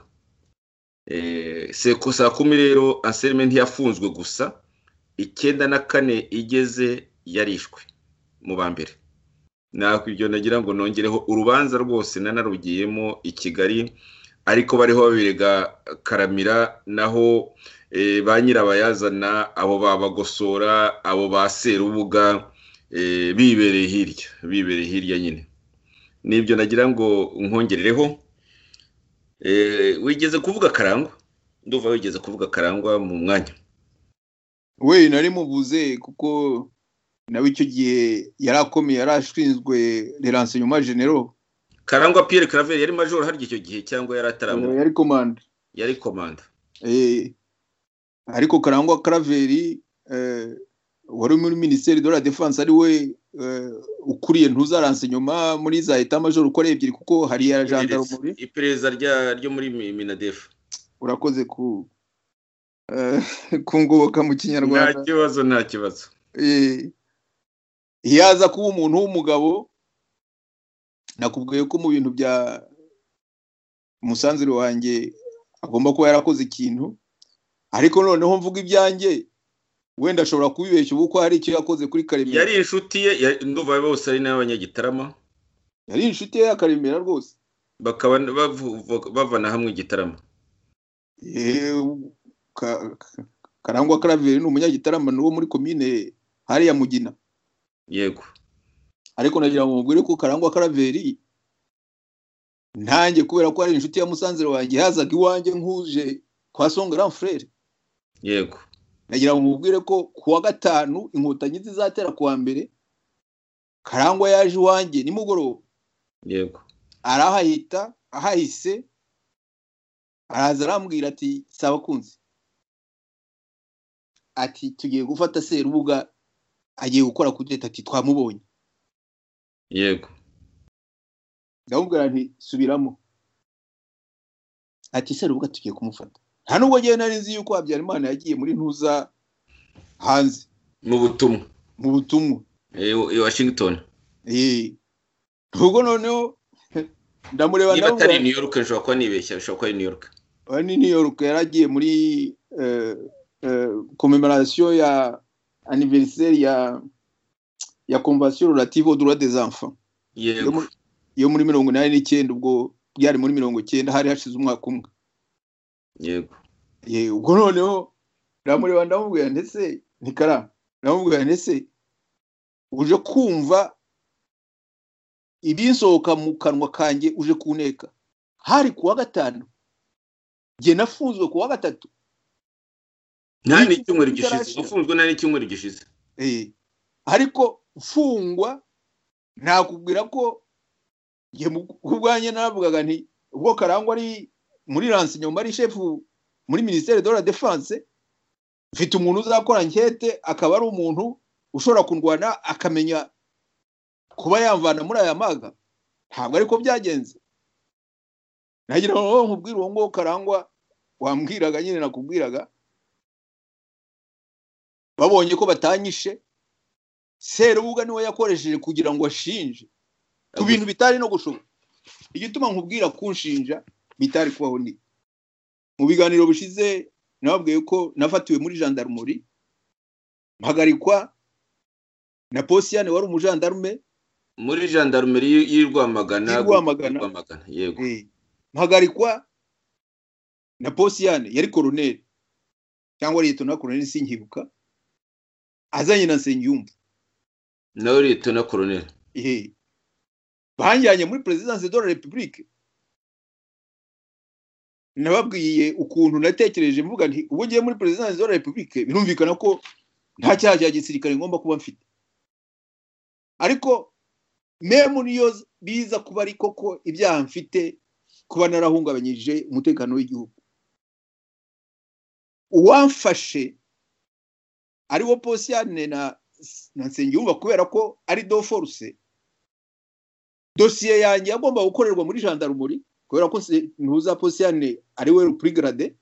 Sakumi rero Anselme ntiyafunzwe gusa, 94 igeze yarishwe mu ba mbere. Nako ibyo nagira ngo nongereho urubanza rwose nanarugiyemo i Kigali, ariko bariho babirega Karamira, naho ba nyirabayazana, abo babagosora, abo ba serubuga, bibereye hirya nyine. Nibyo nagira ngo nkongerereho. Wigeze kuvuga Karangwa? Ndumva wigeze kuvuga Karangwa mu mwanya. We nari muvuze kuko nawe icyo gihe yarakomeye, yarashinzwe les renseignements généraux. Karangwa Pierre Claver yari major harya icyo gihe cyangwa yari ataramu? Yari commande. Ariko Karangwa Claver wari muri ministère de la défense, ari we ukuriye ntuza renseignement muri za état major uko ebyiri, kuko hari ya gendarmerie, iperereza ryo muri Minadef. Urakoze kungoboka mu Kinyarwanda. Nta kibazo. Yaza kuba umuntu w'umugabo, nakubwiye ko mu bintu bya umusanzire wanjye agomba kuba yarakoze ikintu, ariko noneho mvuga ibyanjye wenda ashobora kubibeshya ubuko hari icyo yakoze kuri Karemera. Yari inshuti ye, ndumva bose ari n'abanyagitarama. Yari inshuti ye ya Karemera rwose, bakaba bavana hamwe Gitarama. Karangwa Claver ni umunyagitarama n'uwo muri commune hari ya Mugina. Yego. Ariko nagira ngo mubwire ko Karangwa Claver ntange kubera ko ari inshuti ya musanzire wanjye yazaga iwanjye nkuje kwa son grand frère. Yego. Nagira ngo mubwire ko kuwa gatanu inkotanyi zizatera kuwa mbere, Karangwa yaje iwanjye nimugoroba. Yego. Ahahise araza arambwira ati saba kunzi, ati tugiye gufata Serubuga, agiye gukora kudeta, ati twamubonye. Yego. Ndamubwira nti subiramo, ati Serubuga tugiye kumufata. Nta nubwo ngiye nari nzi yuko Habyarimana yagiye muri ntuza hanze mu butumwa i Washington. Ubwo noneho ndamureba niba atari New York, nshobora kuba nibeshya, nshobora kuba New York. Ni New York, yaragiye muri commémoration ya anniversaire ya convention relative aux droits des enfants. Yego. Yo muri 1989, ubwo byari muri 1990, hari hashize umwaka umwe. Yego. Ubwo noneho ndamureba ndamubwira ndetse ntikara, ndamubwira ndetse uje kumva ibinsohoka mu kanwa kanjye uje kuneka. Hari kuwa gatanu, nge nafunzwe kuwa gatatu. Nani icyumweru gishize, ufunzwe nani icyumweru gishize. Ariko mfungwa nakubwira ko nge kubwanye navugaga nti ubwo Karangwa ari muri renseignement, ari chef muri ministère de la défense, mfite umuntu uzakora enquête, akaba ari umuntu ushobora kundwana akamenya kuba yamvana muri aya maga. Ntabwo ariko byagenze. Nagira ngo nkubwire uwo ngo Karangwa wambwiraga nyine nakubwiraga, babonye ko batanyishe, Serubuga niwe yakoresheje kugira ngo ashinje ku bintu bitari no gushoboka. Igituma nkubwira kunshinja bitari kubaho ni mu biganiro bishize nababwiye ko nafatiwe muri gendarmerie, mpagarikwa na Posiane wari umugendarme muri gendarmerie y'Irwamagana. Yego. Mpagarikwa na Posiane yari colonel cyangwa lieutenant colonel sinkibuka, azanye na Nsengiyumva nawe lieutenant colonel. Banjyanye muri présidence de la République. Nababwiye ukuntu natekereje mvuga nti ubu ngiye muri présidence de la République birumvikana ko nta cyaha cya gisirikare ngomba kuba mfite. Ariko meme niyo biza kuba ari koko ibyaha mfite, kuba narahungabanyije umutekano w'igihugu, uwamfashe ari wo Posiane na Nsengiyumva kubera ko ari do force. Dossier yanjye yagomba gukorerwa muri gendarmerie kubera ko ntuza Posiane ari we plus grade,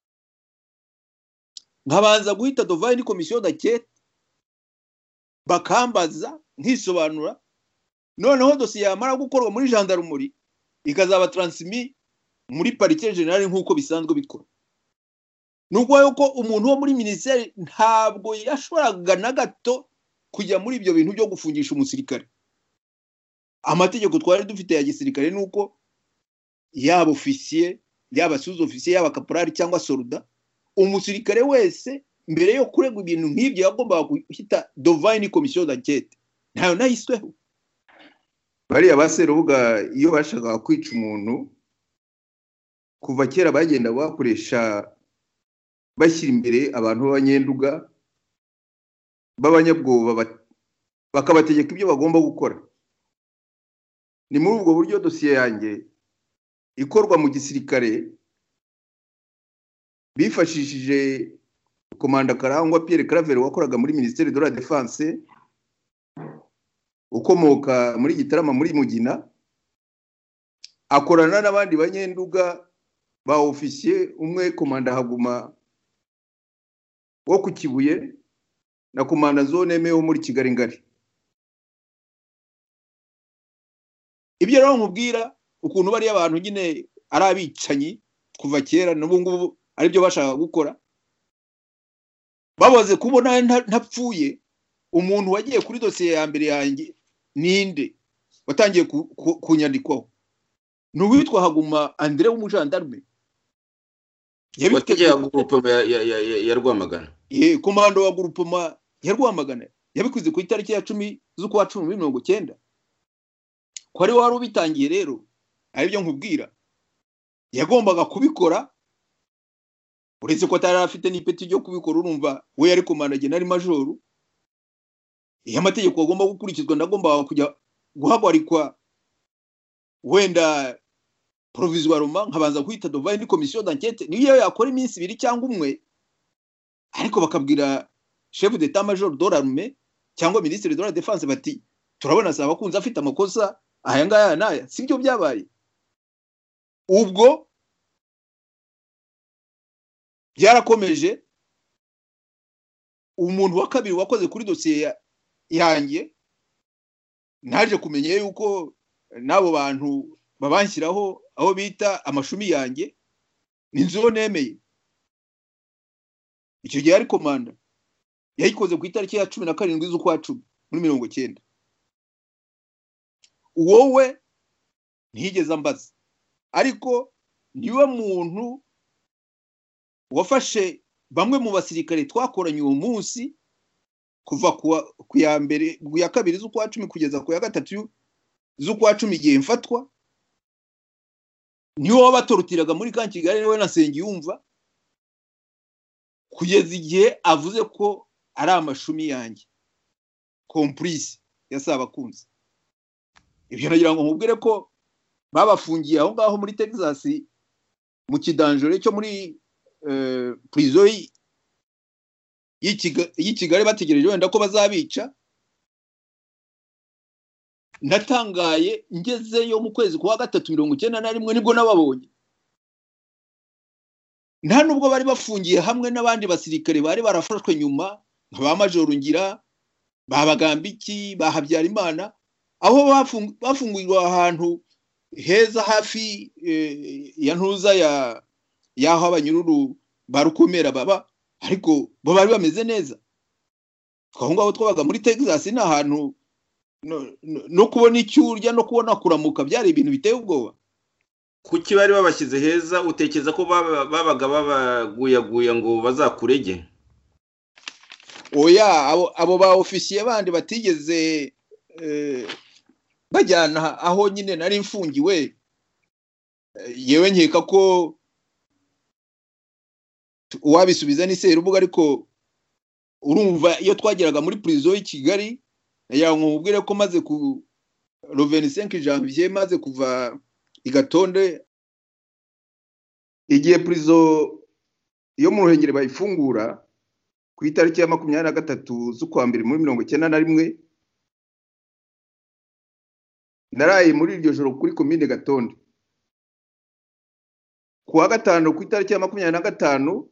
nkabanza guhita devant une commission d'enquête bakambaza nkisobanura, noneho dossier yamara gukorwa muri gendarmerie ikazaba transmis muri parquet général nk'uko bisanzwe bikora. Nubwo yuko umuntu wo muri ministère ntabwo yashoboraga na gato kujya muri ibyo bintu byo gufungisha umusirikare. Amategeko twari dufite ya gisirikare nuko yaba officier, yaba sous officier, yaba caporal cyangwa soldat, umusirikare wese mbere yo kuregwa ibintu nk'ibyo yagombaga guhita devant commission d'enquête ntayo nahisweho. bariya ba Serubuga iyo bashakaga kwica umuntu kuva kera bagenda bakoresha bashyira imbere abantu b'abanyenduga b'abanyabwoba bakabategeka ibyo bagomba gukora. Ni muri ubwo buryo dosiye yanjye ikorwa mu gisirikare bifashishije komanda Karangwa Pierre Claver wakoraga muri Ministère de la Défense ukomoka muri Gitarama muri Mugina, akorana n'abandi banyenduga ba officier, umwe komanda Haguma wo ku Kibuye na komanda zone meho muri Kigali ngari. Ibyo rero nkubwira ukuntu bari abantu nyine ari abicanyi kuva kera n'ubu ngubu ari byo bashaka gukora, babaze kubona ntapfuye. Umuntu wagiye kuri dosiye ya mbere yanjye ninde watangiye kunyandikwaho n'uwitwa Haguma André w'umujandarume yabitegeye groupe ya Rwamagana. Komando wa groupe ya Rwamagana yabikuze ku itariki ya 10 z'ukwa 10/19. Ko ari wari ubitangiye rero ari byo nkubwira yagombaga kubikora, uretse ko atari afite n'ipeti ryo kubikora. Urumva we yari komanda general major, iyo amategeko agomba gukurikizwa ndagomba kujya guhagarikwa wenda provisoirement nkabanza kwita devant commission d'enquête niyo yakora iminsi 2 cyangwa 1, ariko bakabwira chef d'état major de l'armée cyangwa ministre de la défense bati turabona saba kunza afite amakosa aya ngaya naya. Sibyo byabaye. Ubwo byarakomeje. Umuntu wa kabiri wakoze kuri dosiye yanjye naje kumenye yuko nabo bantu babanshyiraho aho bita amashumi yanjye ninzo nemeye. Icyo gihe ari komanda yayikoze ku itariki ya 17 z'ukwa 10 muri 19. Wowe ntigeze ambaza, ariko niwe muntu wafashe bamwe mu basirikare twakoranye uwo munsi kuva ku ya mbere ya 2 z'ukwa 10 kugeza ku ya 3 z'ukwa 10 igihe mfatwa, niwe wabatorutiraga muri ka Kigali niwe na Sengiyumva kugeza igihe avuze ko ari amashumi yanjye complice yasaba kunze. Ibyo nagira ngo nkubwire ko babafungiye aho ngaho muri Texas mu kidanjore cyo muri prison y'Ikigali bategereje wenda ko bazabica. Natangaye ngezeyo mu kwezi kwa 3/91 nibwo nababonye. Nta nubwo bari bafungiye hamwe n'abandi basirikare bari barafashwe nyuma nkaba major Ngira babagambiki bahabyara Imana, aho bafungurirwa ahantu heza hafi ya ntuza yaho abanyururu barukomera baba, ariko bo bari bameze neza. Twahungaho twabaga muri Texas ni ahantu no kubona icyurya no kubona kuramuka byari ibintu biteye ubwoba. Kuki bari babashyize heza? Utekereza ko babaga babaguyaguya ngo bazakurege? Oya, abo ba officier bandi batigeze bajyana aho nyine nari mfungiwe. Yewe nkeka ko uwabisubiza ni Serubuga, ariko urumva iyo twageraga muri prison y'i Kigali nkubwire ko maze ku le 25 janvier maze kuva Igatonde, igihe prison yo mu Ruhengeri bayifungura ku itariki ya 23 z'ukwa 2 muri 1991, naraye muri iryo joro kuri commune Gatonde. Ku wa gatanu ku itariki ya 25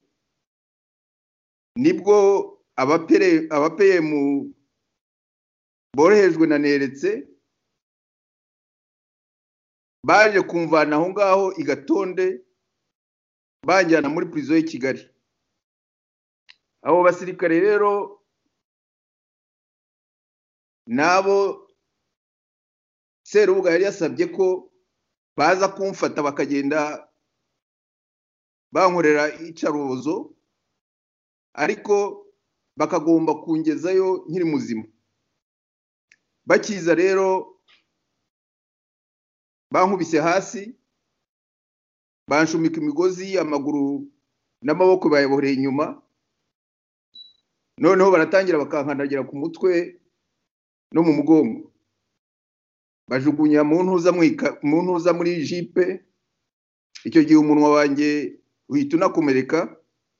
nibwo abapeyemu borohejwe na Neretse baje kumvana aho ngaho Igatonde banjyana muri prison y'i Kigali. Abo basirikare rero nabo Serubuga yari yasabye ko baza kumfata bakagenda bankorera icarubozo ariko bakagomba kungezayo nkiri muzima. Bakiza rero bankubise hasi, banshumika imigozi, amaguru n'amaboko bayabohoreye inyuma, noneho baratangira bakankandagira ku mutwe no mu mugongo, bajugunya mu ntuza muri jipe. Icyo gihe umunwa wanjye uhita unakomereka.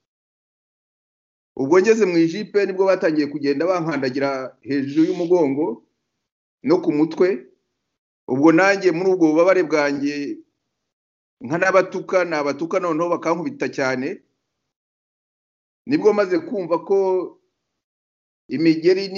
Ubwo ngeze mu jipe nibwo batangiye kugenda bankandagira hejuru y'umugongo no ku mutwe. Ubwo nanjye muri ubwo bubabare bwanjye nkanabatuka noneho bakankubita cyane, nibwo maze kumva ko imigeri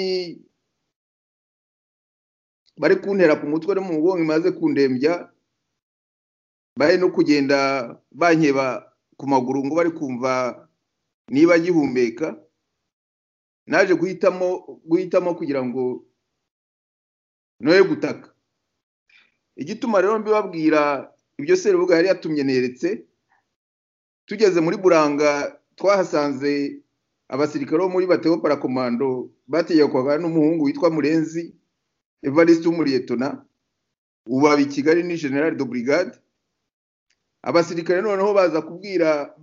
bari kuntera ku mutwe no mu mugongo imaze kundembya, bari no kugenda bankeba ku maguru ngo bari kumva niba gihumeka. Naje guhitamo kugira ngo noye gutaka. Igituma rero mbibabwira ibyo Serubuga yari yatumye neretse, tugeze muri Buranga twahasanze abasirikare bo muri Bateo Parakomando bategekwaga n'umuhungu witwa Murenzi Evariste w'umuriyetona, ubu aba i Kigali ni General de Brigade. Abasirikare noneho baza kubwira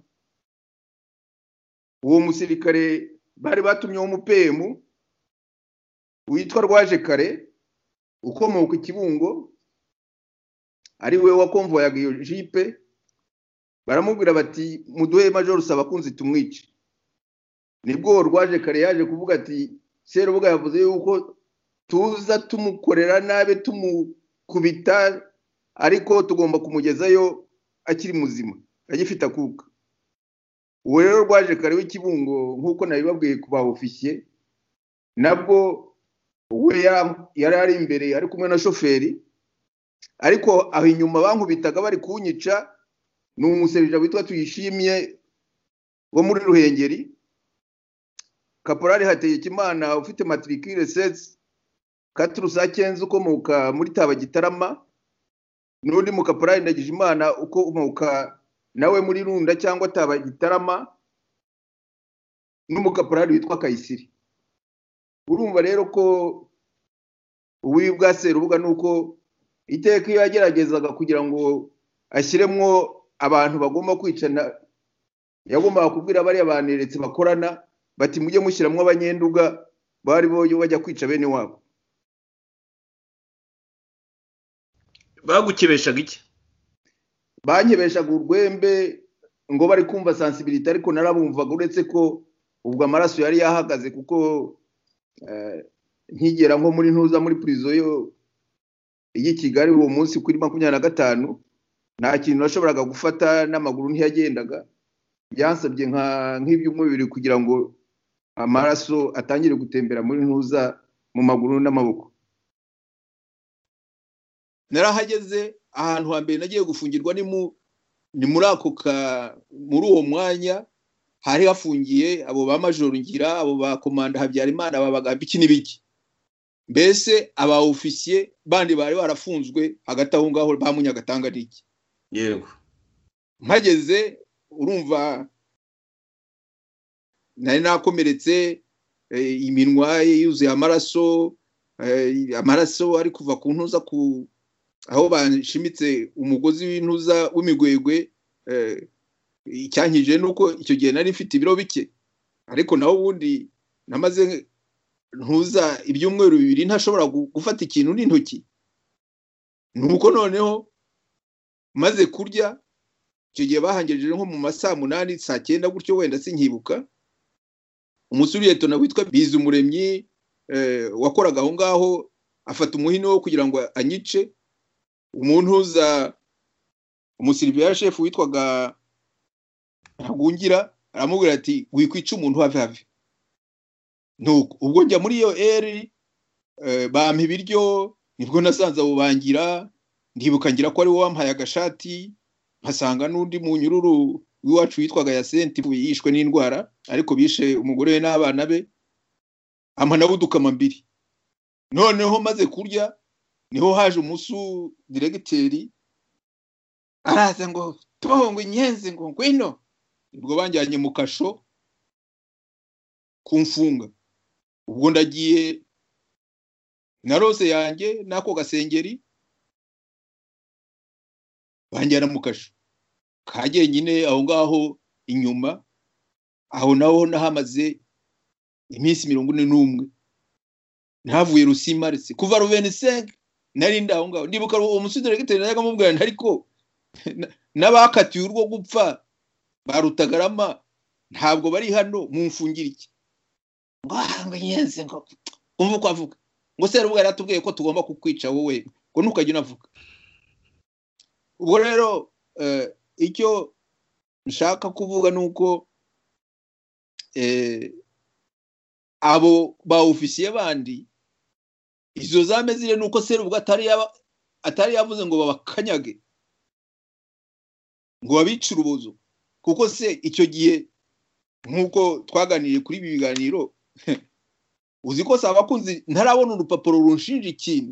uwo musirikare bari batumye w'umupemu witwa Rwaje Kare ukomoka i Kibungo, ari we wakonvoyaga iyo jipe. Baramubwira bati muduhe Major Sabakunzi tumwice. Nibwo Rwaje Kare yaje kuvuga ati Serubuga yavuze yuko tuza tumukorera nabe tumukubita, ariko tugomba kumugezayo akiri muzima agifite akuka. Uwo rero Rwaje Kare w'Ikibungo nk'uko nabibabwiye ku ba ofisiye, nabwo we yari ari imbere ari kumwe na shoferi, ariko aho inyuma bankubitaga bari kunyica ni umuserija witwa Tuyishimye wo muri Ruhengeri, Kaporali Hategekimana ufite matricule 4 ukomoka muri Tabagitarama, n'undi mu Kaporali Ndagijimana ukomoka nawe muri Runda cyangwa Tabagitarama, n'umukaporali witwa Kayisiri. Urumva rero ko ububi bwa Serubuga nuko iteka iyo yageragezaga kugira ngo ashyiremwo abantu bagomba kwicana, yagombaga kubwira bari abaneretse bakorana bati mujye mushyiramo abanyenduga bari boyo bajya kwica bene wabo. Bagukebeshaga iki? Bankebeshaga urwembe ngo bari kumva sensibilité, ariko narabumvaga, uretse ko ubwo amaraso yari yahagaze kuko nkigera nko muri ntuza muri prison yo iyi Kigali uwo munsi kuri 25 nta kintu nashoboraga gufata, n'amaguru ntiyagendaga. Byansabye nk'ibyumubiri kugira ngo amaraso atangire gutembera muri ntuza mu maguru n'amaboko. Narahageze ahantu hambere nagiye gufungirwa ni muri muri uwo mwanya hari hafungiye abo ba Major Ngira, abo ba Komanda Habyarimana, babaga biki n'ibiki, mbese aba ofisiye bandi bari barafunzwe hagati aho ngaho bamunyagatanga n'iki. Yego, mpageze urumva nari nakomeretse, iminwa yuzuye amaraso, amaraso ari kuva ku ntuza aho banshimitse umugozi w'intuza w'imigwegwe. Icyankije nuko icyo gihe nari mfite ibiro bike, ariko naho ubundi namaze ntuza ibyumweru 2 ntashobora gufata ikintu n'intoki. Nuko noneho maze kurya, icyo gihe bahangejeje nko mu masaa 8 saa 9 gutyo, wenda sinkibuka, umusuriyetona witwa Bizumuremyi wakoraga aho ngaho afata umuhino wo kugira ngo anyice. Umuntu uza umusiriviyari chef witwaga Ntagungira aramubwira ati wikwica umuntu have. Nuko ubwo njya muri iyo eri bampa ibiryo, nibwo nasanze abo Bangira, ndibuka ngira ko ari wo wampaye agashati, mpasanga n'undi mu nyururu w'iwacu witwaga Yasenti yishwe n'indwara, ariko bishe umugore we n'abana be, ampa nabo udukama 2. Noneho maze kurya niho haje umusu diregiteri araza ngo Tongo Inyenzi ngo ngwino. Ubwo banjyanye mu kasho, kumfunga. Ubwo ndagiye na rose yanjye nako gasengeri banjyana mu kasho kagiye nyine aho ngaho inyuma, aho naho nahamaze iminsi 41 ntavuye Rusimaretse kuva 25 nari ndaho ngaho. Ndibuka uwo musudire gitera yaga mubwira ntariko nabakatiye urwo gupfa barutagarama ntabwo bari hano mumfungira iki ngo nyenze ngo umva uko avuga ngo Serubuga yaratubwiye ko tugomba kukwica wowe ngo ntukajye unavuga. Ubwo rero icyo nshaka kuvuga nuko abo ba ofisiye bandi izo zamezire nuko Serubuga atari yavuze ngo babakanyage ngo babice urubozo, kuko se icyo gihe nkuko twaganiriye kuri ibi biganiro uzi ko saba kunzi ntarabona urupapuro runshinja ikintu.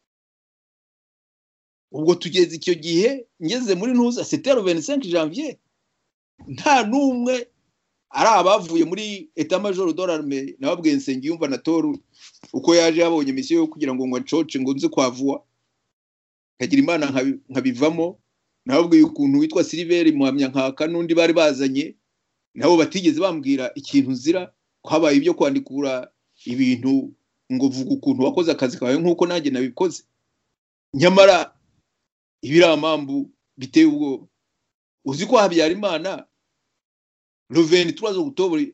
Ubwo tugeze icyo gihe ngeze muri ntuza c'était le 25 janvier nta numwe ari abavuye muri état major de l'armée nababwiye Nsengiyumva na Toru uko yaje yabonye mission yo kugira ngo ncoce ngo nze kwavuwa kagira Imana nkabivamo. Nababwiye ukuntu witwa Silver Muhamya nkaka nundi bari bazanye nabo batigeze bambwira ikintu nzira kwabaye ibyo kwandikura ibintu ngo vuga ukuntu wakoze akazi kawe nkuko nanjye nabikoze, nyamara ibiramambu biteye ubwo. Uzi ko Habyarimana le 23 Octobre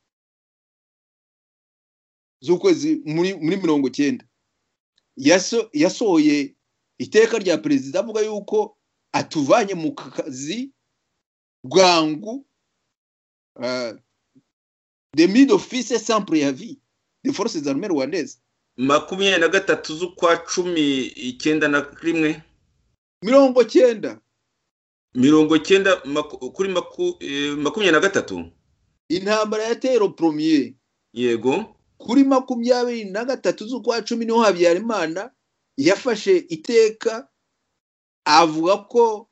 z'ukwezi muri 90 yasohoye iteka rya perezida avuga yuko atuvanye mu kazi bwangu de mise d'office sans préavis des forces armées rwandaises 23 z'ukwa 10/91 kuri 23 intambara ya Tero premier yego kuri 23 z'ukwa 10 niho Habyarimana yafashe iteka avuga ko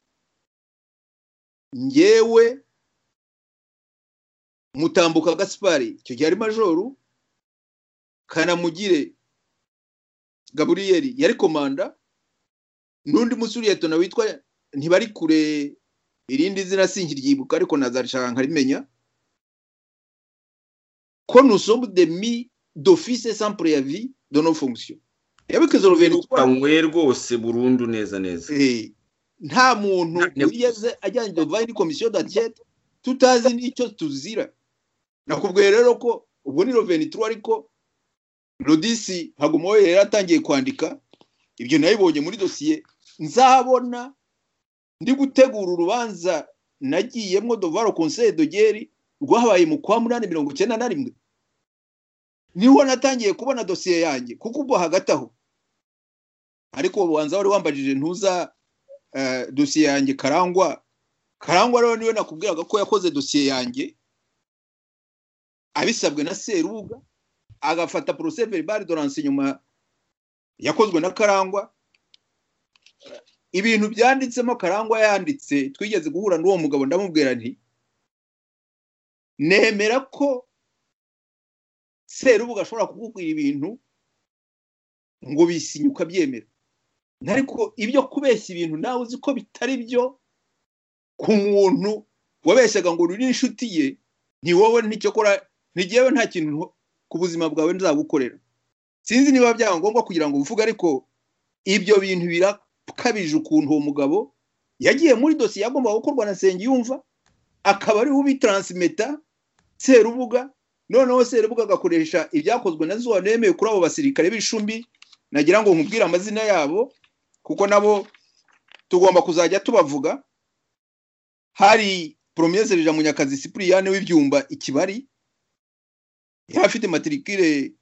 ngewe Mutambuka Gaspari icyo gihe ari majoru Kanamugire Gabriel yari komanda nundi musuriyeto na witwa ntibari kure irindi zina sinkiryibuka ariko nazarishaka nkarimenya ko nous sommes des mis d'office sans préavis de nos fonctions. Yabikezo ruvenitwa rwose burundu neza neza. Nta muntu yeze ajyanye devant une commission d'enquête tutazi n'icyo tuzira. Nakubwiye rero ko ubwo ni Rovenitwa ariko Rodisi Hagumoye yaratangiye kwandika ibyo nayibonye muri dossier nzabona ndi gutegura urubanza nagiyemwo devant le conseil de guerre rwabaye mu kwa 891 niho natangiye kubona dossier yanjye kuko ubwo hagati aho ariko ubanza wari wambajije ntuza dossier yanjye Karangwa rero niwe nakubwiraga ko yakoze dossier yanjye abisabwe na Serubuga agafata procès verbal de renseignement yakozwe na Karangwa. Ibintu byanditsemo Karangwa yanditse twigeze guhura n'uwo mugabo ndamubwira nti nemera ko Serubuga ashobora kukubwira ibintu ngo bisinyuka byemera, ariko ibyo kubeshya ibintu nawe uzi ko bitari byo ku muntu wabeshyaga ngo uri inshuti ye ni wowe nicyo kora ntigewe nta kintu ku buzima bwawe nzagukorera. Sinzi niba byaba ngombwa kugira ngo uvuge, ariko ibyo bintu birakabije ukuntu uwo mugabo yagiye muri dossier yagomba gukorwa na Nsengiyumva akaba ari ubitransmeta Serubuga, noneho Serubuga agakoresha ibyakozwe na Zuba nemeye kuri abo basirikare b'Ishumbi. Nagira ngo nkubwire amazina yabo kuko nabo tugomba kuzajya tubavuga. Hari Premier Sergeant Munyakazi Cyprien w'ibyumba ikibari yafite matricule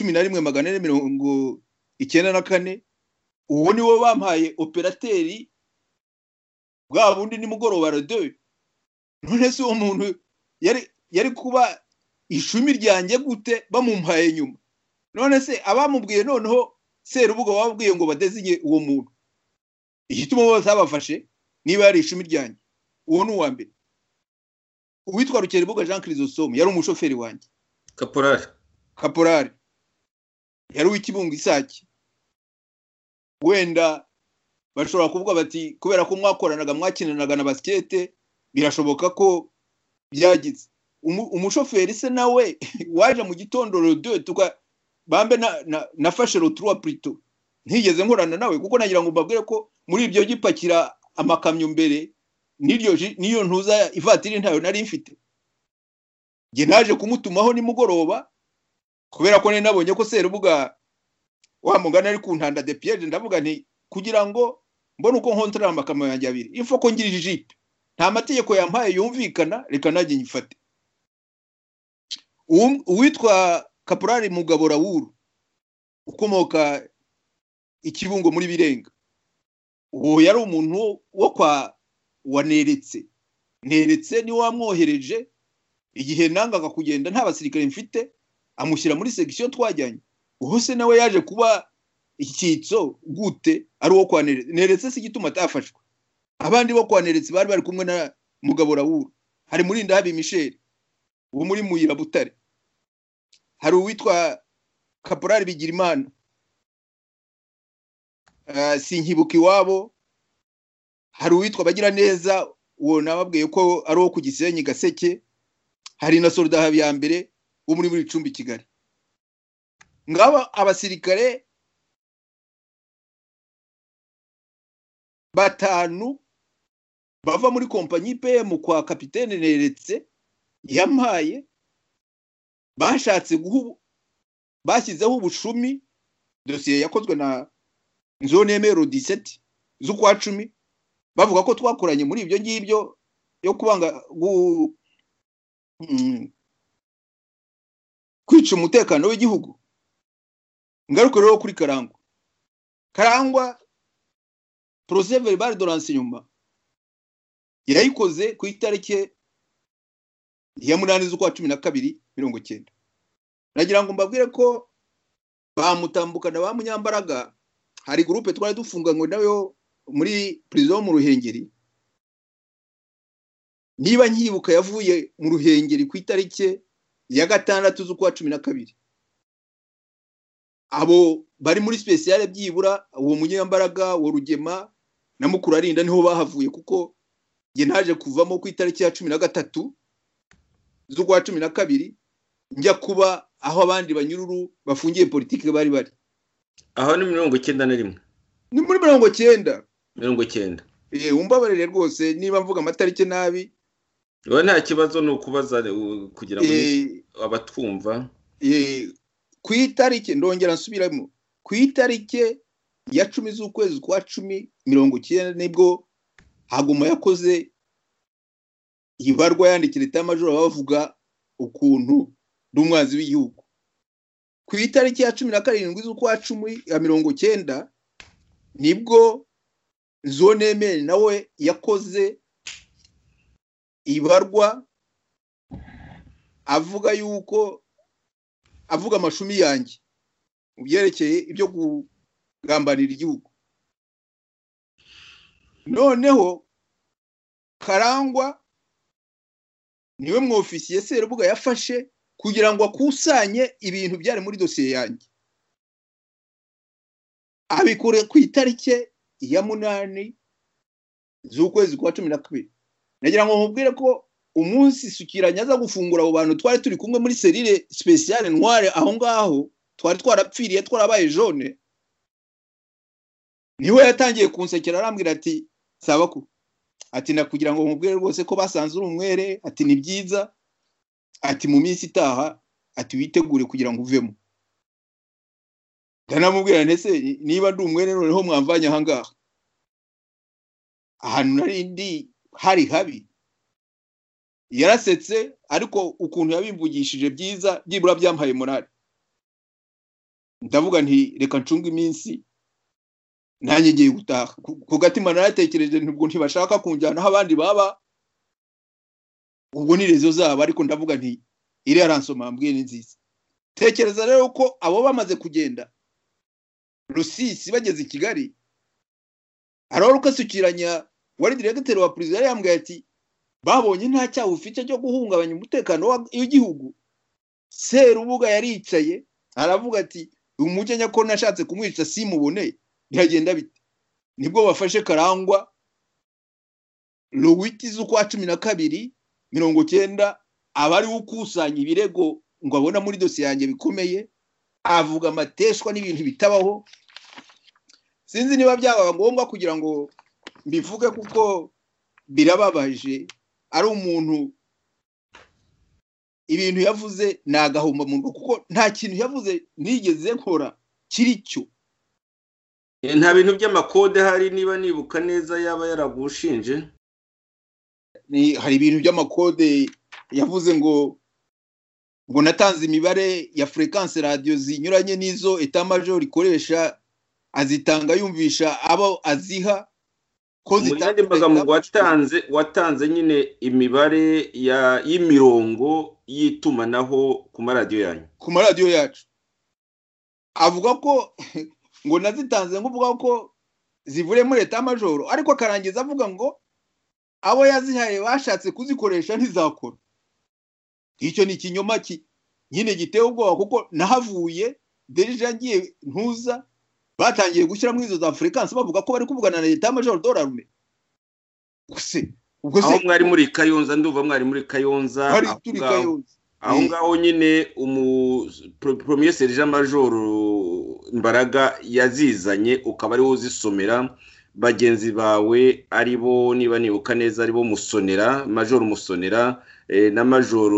11,494. Uwo niwo bampaye operateri bwa bundi nimugoroba radio. None se uwo muntu yari kuba ishumi ryanjye gute bamumpaye nyuma? None se abamubwiye noneho Serubuga babwiye ngo badezinye uwo muntu igituma bose abafashe niba yari ishumi ryanjye. Uwo ni uwa mbere. Uwitwa Rukerebuga Jean Chrysostome yari umushoferi wanjye. kaporari yari uw'ikibungo Isake. Wenda bashobora kuvuga bati kubera ko mwakoranaga mwakinanaga na basket birashoboka ko byagize. Umushoferi se nawe waje mu gitondo rodo bambe nafashe rotrua plutôt ntigeze nkorana nawe kuko nagira ngo mbabwire ko muri ibyo gipakira amakamyo mbere niyo ntuza ivatiri ntayo nari mfite. Nge naje kumutumaho nimugoroba kubera ko nabonye ko Serubuga wa mugana ari kuntanda de piège, ndavuga nti kugira ngo mbone uko nkontorera amakamyo yanjye abiri ifo ko ngirije jipe nta mategeko yampaye yumvikana, reka naje nyifate. Uwitwa Kaporari Mugabo Raoul ukomoka ikibungo muri Birenga, uwo yari umuntu wo kwa waneretse ni wamwohereje igihe nangaga kugenda nta basirikare mfite, amushyira muri section twajyanye. Uhose nawe yaje kuba icyitso gute ari wo kwa neretse si gituma atafashwe. Abandi bo kwa neretse bari kumwe na Mugabo Raoul, hari muri Ndahabi Michel uwo muri Muyira Butare, hari uwitwa Kaporari Bigirimana sinkibuka iwabo, hari uwitwa Bagira Neza uwo nababwiye ko ari wo ku Gisenyi Gaseke, hari na Soldat Habiyambere wo muri Icumbi Kigali. Ngaba abasirikare batanu bava muri kompanyi PM kwa kapitene Neretse yampaye bashatse bashyizeho ubushumi. Dosiye yakozwe na Zone Emero 17 z'ukwa 10 bavuga ko twakoranye muri ibyo ngibyo yo kubanga kwica umutekano w'igihugu. Ngaruko rero kuri Karangwa procès verbal de renseignement yarayikoze ku itariki ya 8 z'ukwa 12 1990. Nagira ngo mbabwire ko bamutambukana ba Munyambaraga, hari groupe twari dufunganywe nayo muri prison mu Ruhengeri. Niba nkibuka yavuye mu Ruhengeri ku itariki ya 6 z'ukwa 12. Abo bari muri special byibura uwo Munyambaraga wo Rugema na Mukuru Arinda niho bahavuye, kuko nge naje kuvamo ku itariki ya 13 z'ukwa 12 njya kuba aho abandi banyururu bafungiye politike bari. Aho ni 91. Ni muri 90. 90. Umbabarire rwose niba mvuga amatariki nabi. Wowe nta kibazo no kubaza kugira ngo abatwumva. Ku itariki ndongera nsubiramo, ku itariki ya 10 z'ukwezi kwa 10 1990 nibwo Haguma yakoze ibarwa yandikira Leta Major bavuga ukuntu ndumwazi w'igihugu. Ku itariki ya 17 z'ukwa 10 ya 1990 nibwo Zone Emere nawe yakoze ibarwa avuga yuko avuga amashumi yanjye ubyerekeye ibyo kugambanira igihugu. Noneho Karangwa niwe mu ofisiye Serubuga yafashe kugira ngo akusanye ibintu byari muri dosiye yanjye, abikore ku itariki ya 8 z'ukwezi kwa 12. Nagira ngo mubwire ko umunsi Sukiranya aza gufungura abo bantu twari turi kumwe muri serire speciale noire aho ngaho twari twarapfiriye twarabaye jaune, niwe yatangiye kunsekera arambwira ati Sabaku ati nakugira ngo mubwire rwose ko basanze urumwere, ati ni byiza, ati mu minsi itaha ati witegure kugira ngo uvemo. Ndanamubwira nese niba ndi umwere noneho mwamvanye ahangaha ahantu narindi hari habi. Yarasetse ariko ukuntu yabimvugishije byiza byibura byampaye morale. Ndavuga nti reka ncunga iminsi nanjye ngiye gutaha. Ku gatima naratekereje nubwo ntibashaka kunjyana aho abandi baba, ubwo ni rezo zabo, ariko ndavuga nti iri aransoma mbwiye ni nziza. Tekereza rero ko abo bamaze kugenda Rusisi bageze i Kigali, araruka Sukiranya wari directeur wa prison yambwiye ati babonye nta cyaha ufite cyo guhungabanya umutekano w'igihugu. Serubuga yaricaye aravuga ati umugenya ko nashatse kumwica simuboneye biragenda bite. Nibwo bafashe Karangwa Lowiti z'ukwa 12 90 abari ukusanya ibirego ngo abona muri dosiye yanjye bikomeye, avuga amateshwa n'ibintu bitabaho. Sinzi niba byaba ngombwa kugira ngo mbivuge kuko birababaje. Ari umuntu ibintu yavuze nagahomba mu ngo kuko nta kintu yavuze nigeze nkora kiri cyo. Nta bintu by'amakode hari niba nibuka neza yaba yaragushinje. Hari ibintu by'amakode yavuze ngo natanze imibare ya frequence radio zinyuranye nizo etat major ikoresha, azitanga yumvisha abo aziha ko zitangaga mu watanze nyine imibare y'imirongo yitumanaho ku maradiyo yanyu, ku maradiyo yacu. Avuga ko ngo nazitanze nguvuga ko zivure muri etat major, ariko akarangiza avuga ngo abo yazihaye bashatse kuzikoresha ntizakora. Icyo ni ikinyoma nyine giteye ubwoba kuko nahavuye deja ngiye ntuza batangiye gushyira muri izo za frequence bavuga ko bari kuvugana na etat major de l'armée. Ubwo se mwari muri Kayonza, nduva mwari muri Kayonza, aho ngaho nyine premier sergent major Mbaraga yazizanye ukaba ari uzisomera bagenzi bawe aribo niba nibuka neza aribo Musonera, major Musonera na major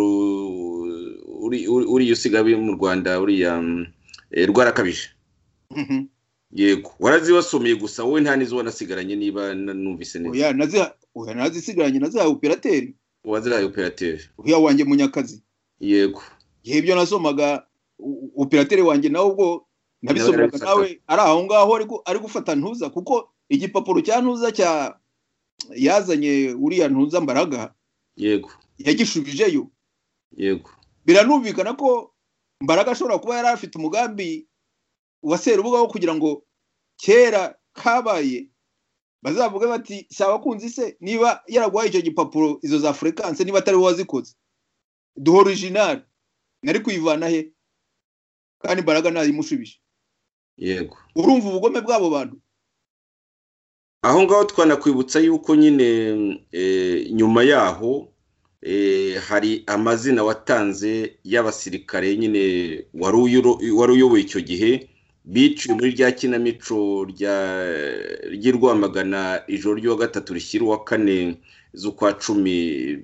uri usigaye mu Rwanda uriya Rwarakabije. Yego warazibasomeye gusa wowe nta nizo wanasigaranye niba numvise neza. Oya nazisigaranye nazaye operateur. Waziraye operateur uya wanjye Munyakazi. Yego yebyo nasomaga operateur wanjye nawe ubwo nabisomeraga nawe ari aho ngaho ari gufata ntuza kuko igipapuro cya ntuza cya yazanye uriya ntuza Mbaraga. Yego yagishubijeyo. Yego biranumvikana ko Mbaraga ashobora kuba yari afite umugambi wa Serubuga wo kugira ngo kera kabaye bazavuga bati saba kunzi se niba yaragwaye icyo gipapuro izo za frequence niba atari wazikoze du original nari kuyivana he kandi Mbaraga nayimushubije. Yego urumva ubugome bwabo bantu. Aho ngaho twanakwibutsa yuko nyine nyuma yaho hari amazina watanze y'abasirikare nyine wari uyoboye icyo gihe biciwe muri rya kinamico ry'Rwamagana ijoro ryo 3 rishyira wa 4 z'ukwa 10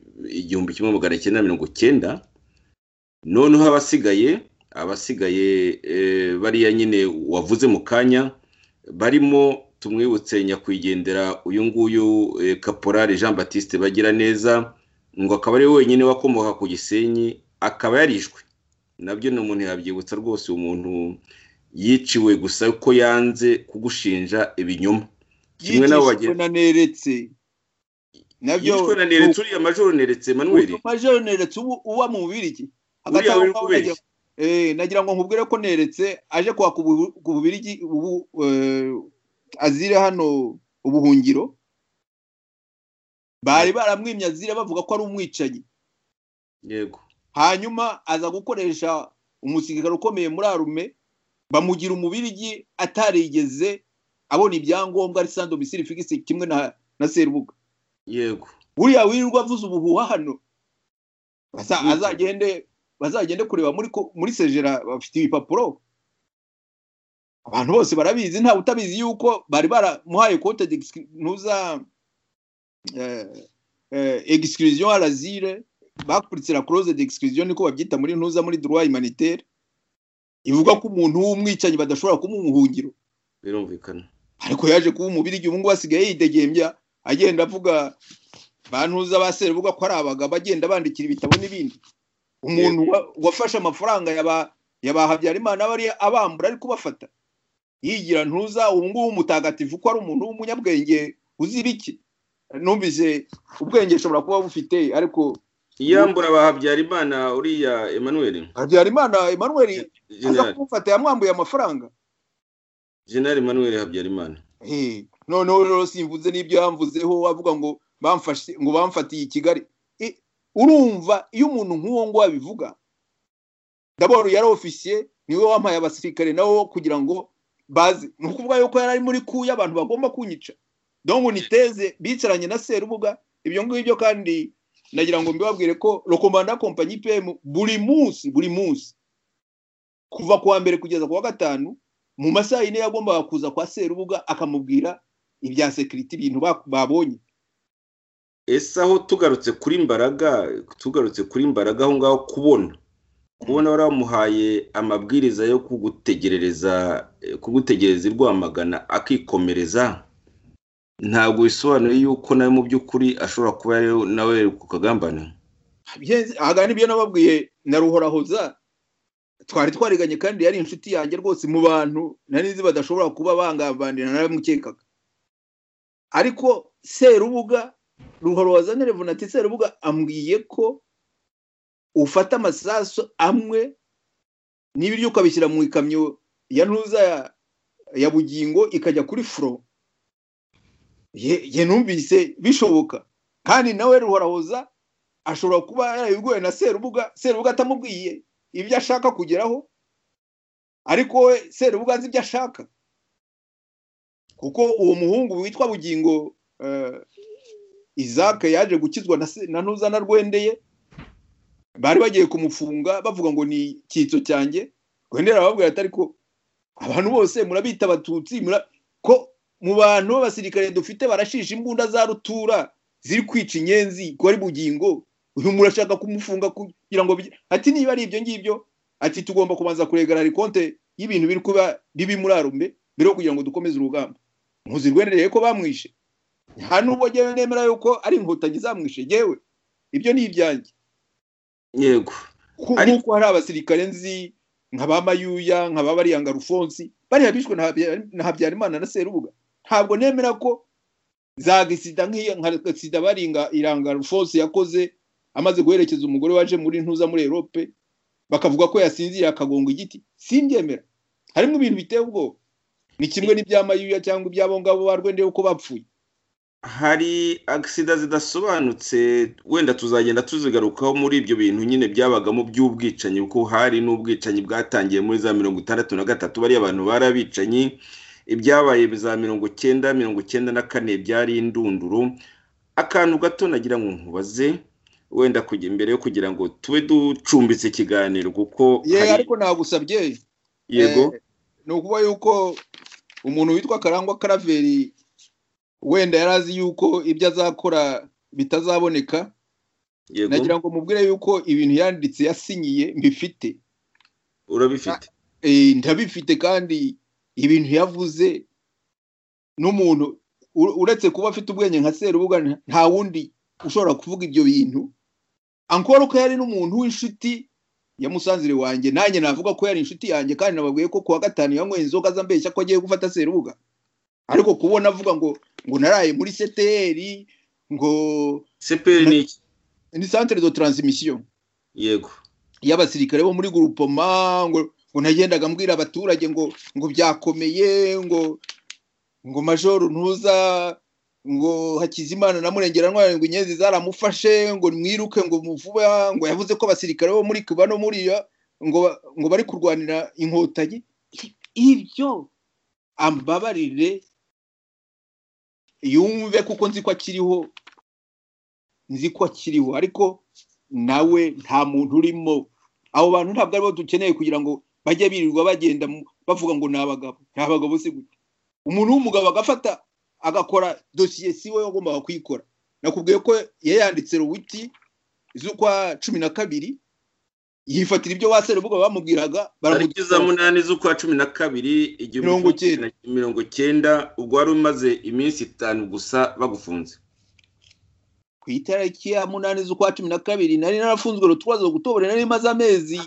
1990. Noneho abasigaye bariya nyine wavuze mu kanya barimo tumwibutse nyakwigendera uyu nguyu Caporal Jean Baptiste Bagira neza ngo akaba ari wenyine wakomoka ku Gisenyi akaba yarishwe. Nabyo no umuntu yabyibutsa rwose umuntu yiciwe gusa ko yanze kugushinja ibinyoma. Kimwe nabo bagira naneretse nabyo yishwe naneretse uriya major Neretse Emmanuel. Major Neretse uwa mu Bubirigi hagati nagira ngo nkubwire ko Neretse aje kwa ku Bubirigi ubu azire hano ubuhungiro bari baramwimya azire bavuga ko ari umwicanyi. Yego hanyuma aza gukoresha umusirikare ukomeye muri arume bamugira umubirigi atarigeze abona ibyangombwa ari sans domicile fixe kimwe na Serubuga. Yego uriya wirirwa avuze ubuhuha hano bazagende kureba muri Segera bafite ibipapuro abantu bose barabizi nta utabizi yuko bari baramuhaye cote d'exclusion exclusion à l'asile bakuritse la clause d'exclusion niko babyita muri ntuza muri droit humanitaire ivuga ko umuntu w'umwicanyi badashobora kumumuhungiro. Birumvikana ariko yaje kuba umubirigi ubu ngo asigaye yidegembya agenda avuga bantuza baserubuga ko ari abaga bagenda bandikira ibitabo n'ibindi. Umuntu wafashe amafaranga yaba Habyarimana bari abambura ari kubafata yigira ntuza ubu ngubu umutagatifu ko ari umuntu w'umunyabwenge uzira iki. Numvise ubwenge shobora kuba bufite ariko yambura ba Habyarimana uriya Emmanuel. Habyarimana Emmanuel aza kumufata yamwambuye amafaranga. General Emmanuel Habyarimana. No simvuze n'ibyo yamvuzeho avuga ngo bamfatiye i Kigali. Urumva iyo umuntu nk'uwo ngo abivuga d'abord yari officier niwe wampaye abasirikare nabo kugira ngo bazi nukuvuga yuko yari muri kuya abantu bagomba kunyica donc niteze bicaranye na Serubuga ibyo ngibyo kandi nagira ngo mbibabwire ko le commandant compagnie PM buri munsi kuva kuwa mbere kugeza kuwa gatanu mu masaha ine yagombaga kuza kwa Serubuga akamubwira ibya security ibintu babonye. Ese aho tugarutse kuri Mbaraga aho ngaho kubona waramuhaye amabwiriza yo kugutegereza Rwamagana akikomereza, ntabwo bisobanuye yuko nawe mu by'ukuri ashobora kuba nawe ku kagambane. Agana ibyo nababwiye na Ruhorahoza twari twariganye kandi yari inshuti yanjye rwose mu bantu nanizi badashobora kuba bangabandira naramukekaga, ariko Serubuga Ruhorahoza nerevuna ati Serubuga ambwiye ko ufata amasaso amwe n'ibiryo ukabishyira mu ikamyo ya ntuza ya Bugingo ikajya kuri fro. Ye numvise bishoboka kandi nawe Ruhorahoza ashobora kuba yarayiguye na Serubuga atamubwiye ibyo ashaka kugeraho, ariko we Serubuga azi ibyo ashaka kuko uwo muhungu witwa Bugingo Isaac yaje gukizwa na ntuza na Rwendeye, bari bagiye kumufunga bavuga ngo ni kitso cyanjye. Rwendeye arababwira ati ariko abantu bose murabita abatutsi ko mu bantu b'abasirikare dufite barashisha imbunda za rutura ziri kwica inyenzi ko ari Bugingo, uyu murashaka kumufunga kugira ngo ati niba ari ibyo ngibyo ati tugomba kubanza kuregara konte y'ibintu biri kuba bibi muri Arumbe mbere yo kugira ngo dukomeze urugamba. Muzi Rwendeye ko bamwishe, nta nubwo jewe nemera yuko ari inkotanyi zamwishe, jewe ibyo ni ibyanjye. Yego kuko hari abasirikare nzi nk'abamayuya nk'ababarianga Rufonsi bari habishwe na Habyarimana na Serubuga. Ntabwo nemera ko za gisida nka gisida baringa iranga Rufonsi yakoze amaze guherekeza umugore waje muri ntuza muri Europe bakavuga ko yasinzira akagonga igiti. Simbyemera, harimo ibintu biteye ubwo, ni kimwe n'ibyamayuya cyangwa ibyabo ngabo barwendeye uko bapfuye. Hari agisida zidasobanutse wenda tuzagenda tuzigarukaho muri ibyo bintu nyine byabagamo by'ubwicanyi, kuko hari n'ubwicanyi bwatangiye muri za 63 bari abantu barabicanyi, ibyabaye biza 1994 byari indunduro. Akantu gato nagira ngo nkubaze wenda kujya imbere yo kugira ngo tube ducumbitse ikiganiro kuko ariko nagusabye yego no kuba yuko umuntu witwa Karangwa Karaveri wenda yarazi yuko ibyo azakora bitazaboneka. Nagira ngo mubwire yuko ibintu yanditse yasinyiye mbifite. Urabifite? Ndabifite kandi ibintu yavuze n'umuntu uretse kuba afite ubwenge nka Serubuga nta wundi ushobora kuvuga ibyo bintu. Ankora ko yari n'umuntu w'inshuti ya Musanzire wanjye, nanjye navuga ko yari inshuti yanjye kandi nababwiye ko kuwa gatanu yanyweye inzoga zambeshya ko agiye gufata Serubuga. Ariko kubona avuga ngo naraye muri CTR ngo CPR ni iki? Ni centre de transmission. Yego. Y'abasirikare bo muri groupement ngo nagendaga mbwira abaturage ngo byakomeye ngo major ntuza ngo Hakizimana na Murengera ntwara ngo inyenzi zaramufashe ngo mwiruke ngo muvuba ngo yavuze ko abasirikare bo muri Kuba no muri ngo bari kurwanira inkotanyi. Ibyo ambabarire yumve kuko nzi ko akiriho ariko nawe nta muntu urimo. Abo bantu ntabwo aribo dukeneye kugira ngo bajye birirwa bagenda bavuga ngo ni abagabo se gute. Umuntu w'umugabo agafata agakora dosiye siwe yagombaga kuyikora. Nakubwiye ko yayanditse Ruwiti z'ukwa 12 yifatira ibyo Serubuga bamubwiraga baramugiza 8 z'ukwa 12 1990 ubwo wari umaze iminsi 5 gusa bagufunze. Ku itariki ya 8 z'ukwa 12 nari narafunzwe rutwazo gutobora nari maze amezi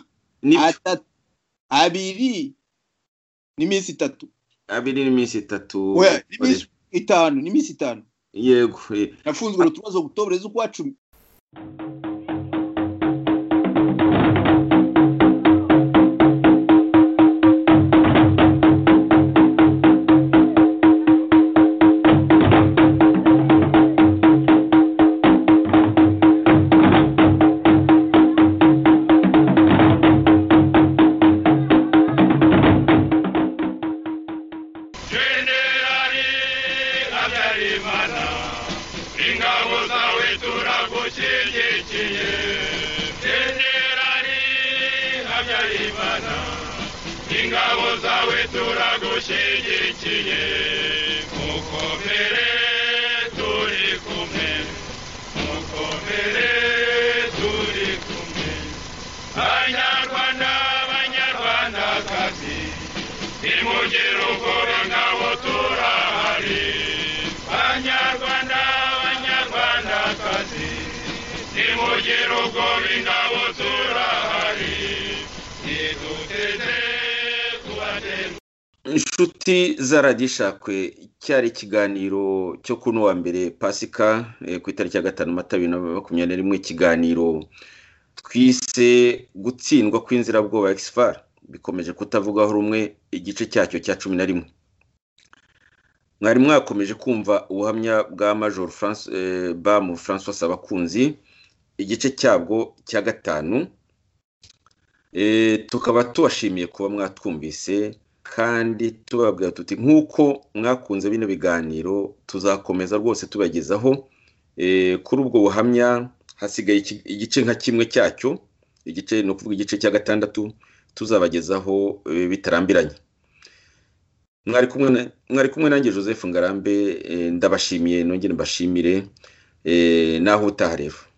2 n'iminsi 3 oya n'iminsi 5 yego nafunzwe rutwazo gutobora z'ukwa 10. Imana ingabo zawe turagushyigikiye mukomere turi kumwe mukomere turi kumwe Banyarwanda Banyarwandakazi nimugire ubwoba ngabo turahari Banyarwanda Banyarwandakazi nimugire ubwoba ngabo turahari niduteze kubatera inshuti za radiyo ishakwe cyari ikiganiro cyo kuno wa mbere pasika ku itariki ya 5 Mata 2021 ikiganiro twise gutsindwa kw'inzirabwoba exfar bikomeje kutavugaho rumwe igice cyacyo cya 11 mwari mwakomeje kumva ubuhamya bwa Major François Sabakunzi igice cyabwo cya 5 tukaba tubashimiye kuba mwatwumvise kandi tubabwira tuti nkuko mwakunze bino biganiro tuzakomeza rwose tubagezaho kuri ubwo buhamya hasigaye igice nka kimwe cyacyo igice no kuvuga igice cya 6 tuzabagezaho bitarambiranye mwari kumwe nanjye Joseph Ngarambe ndabashimiye nongere mbashimire naho utaha rero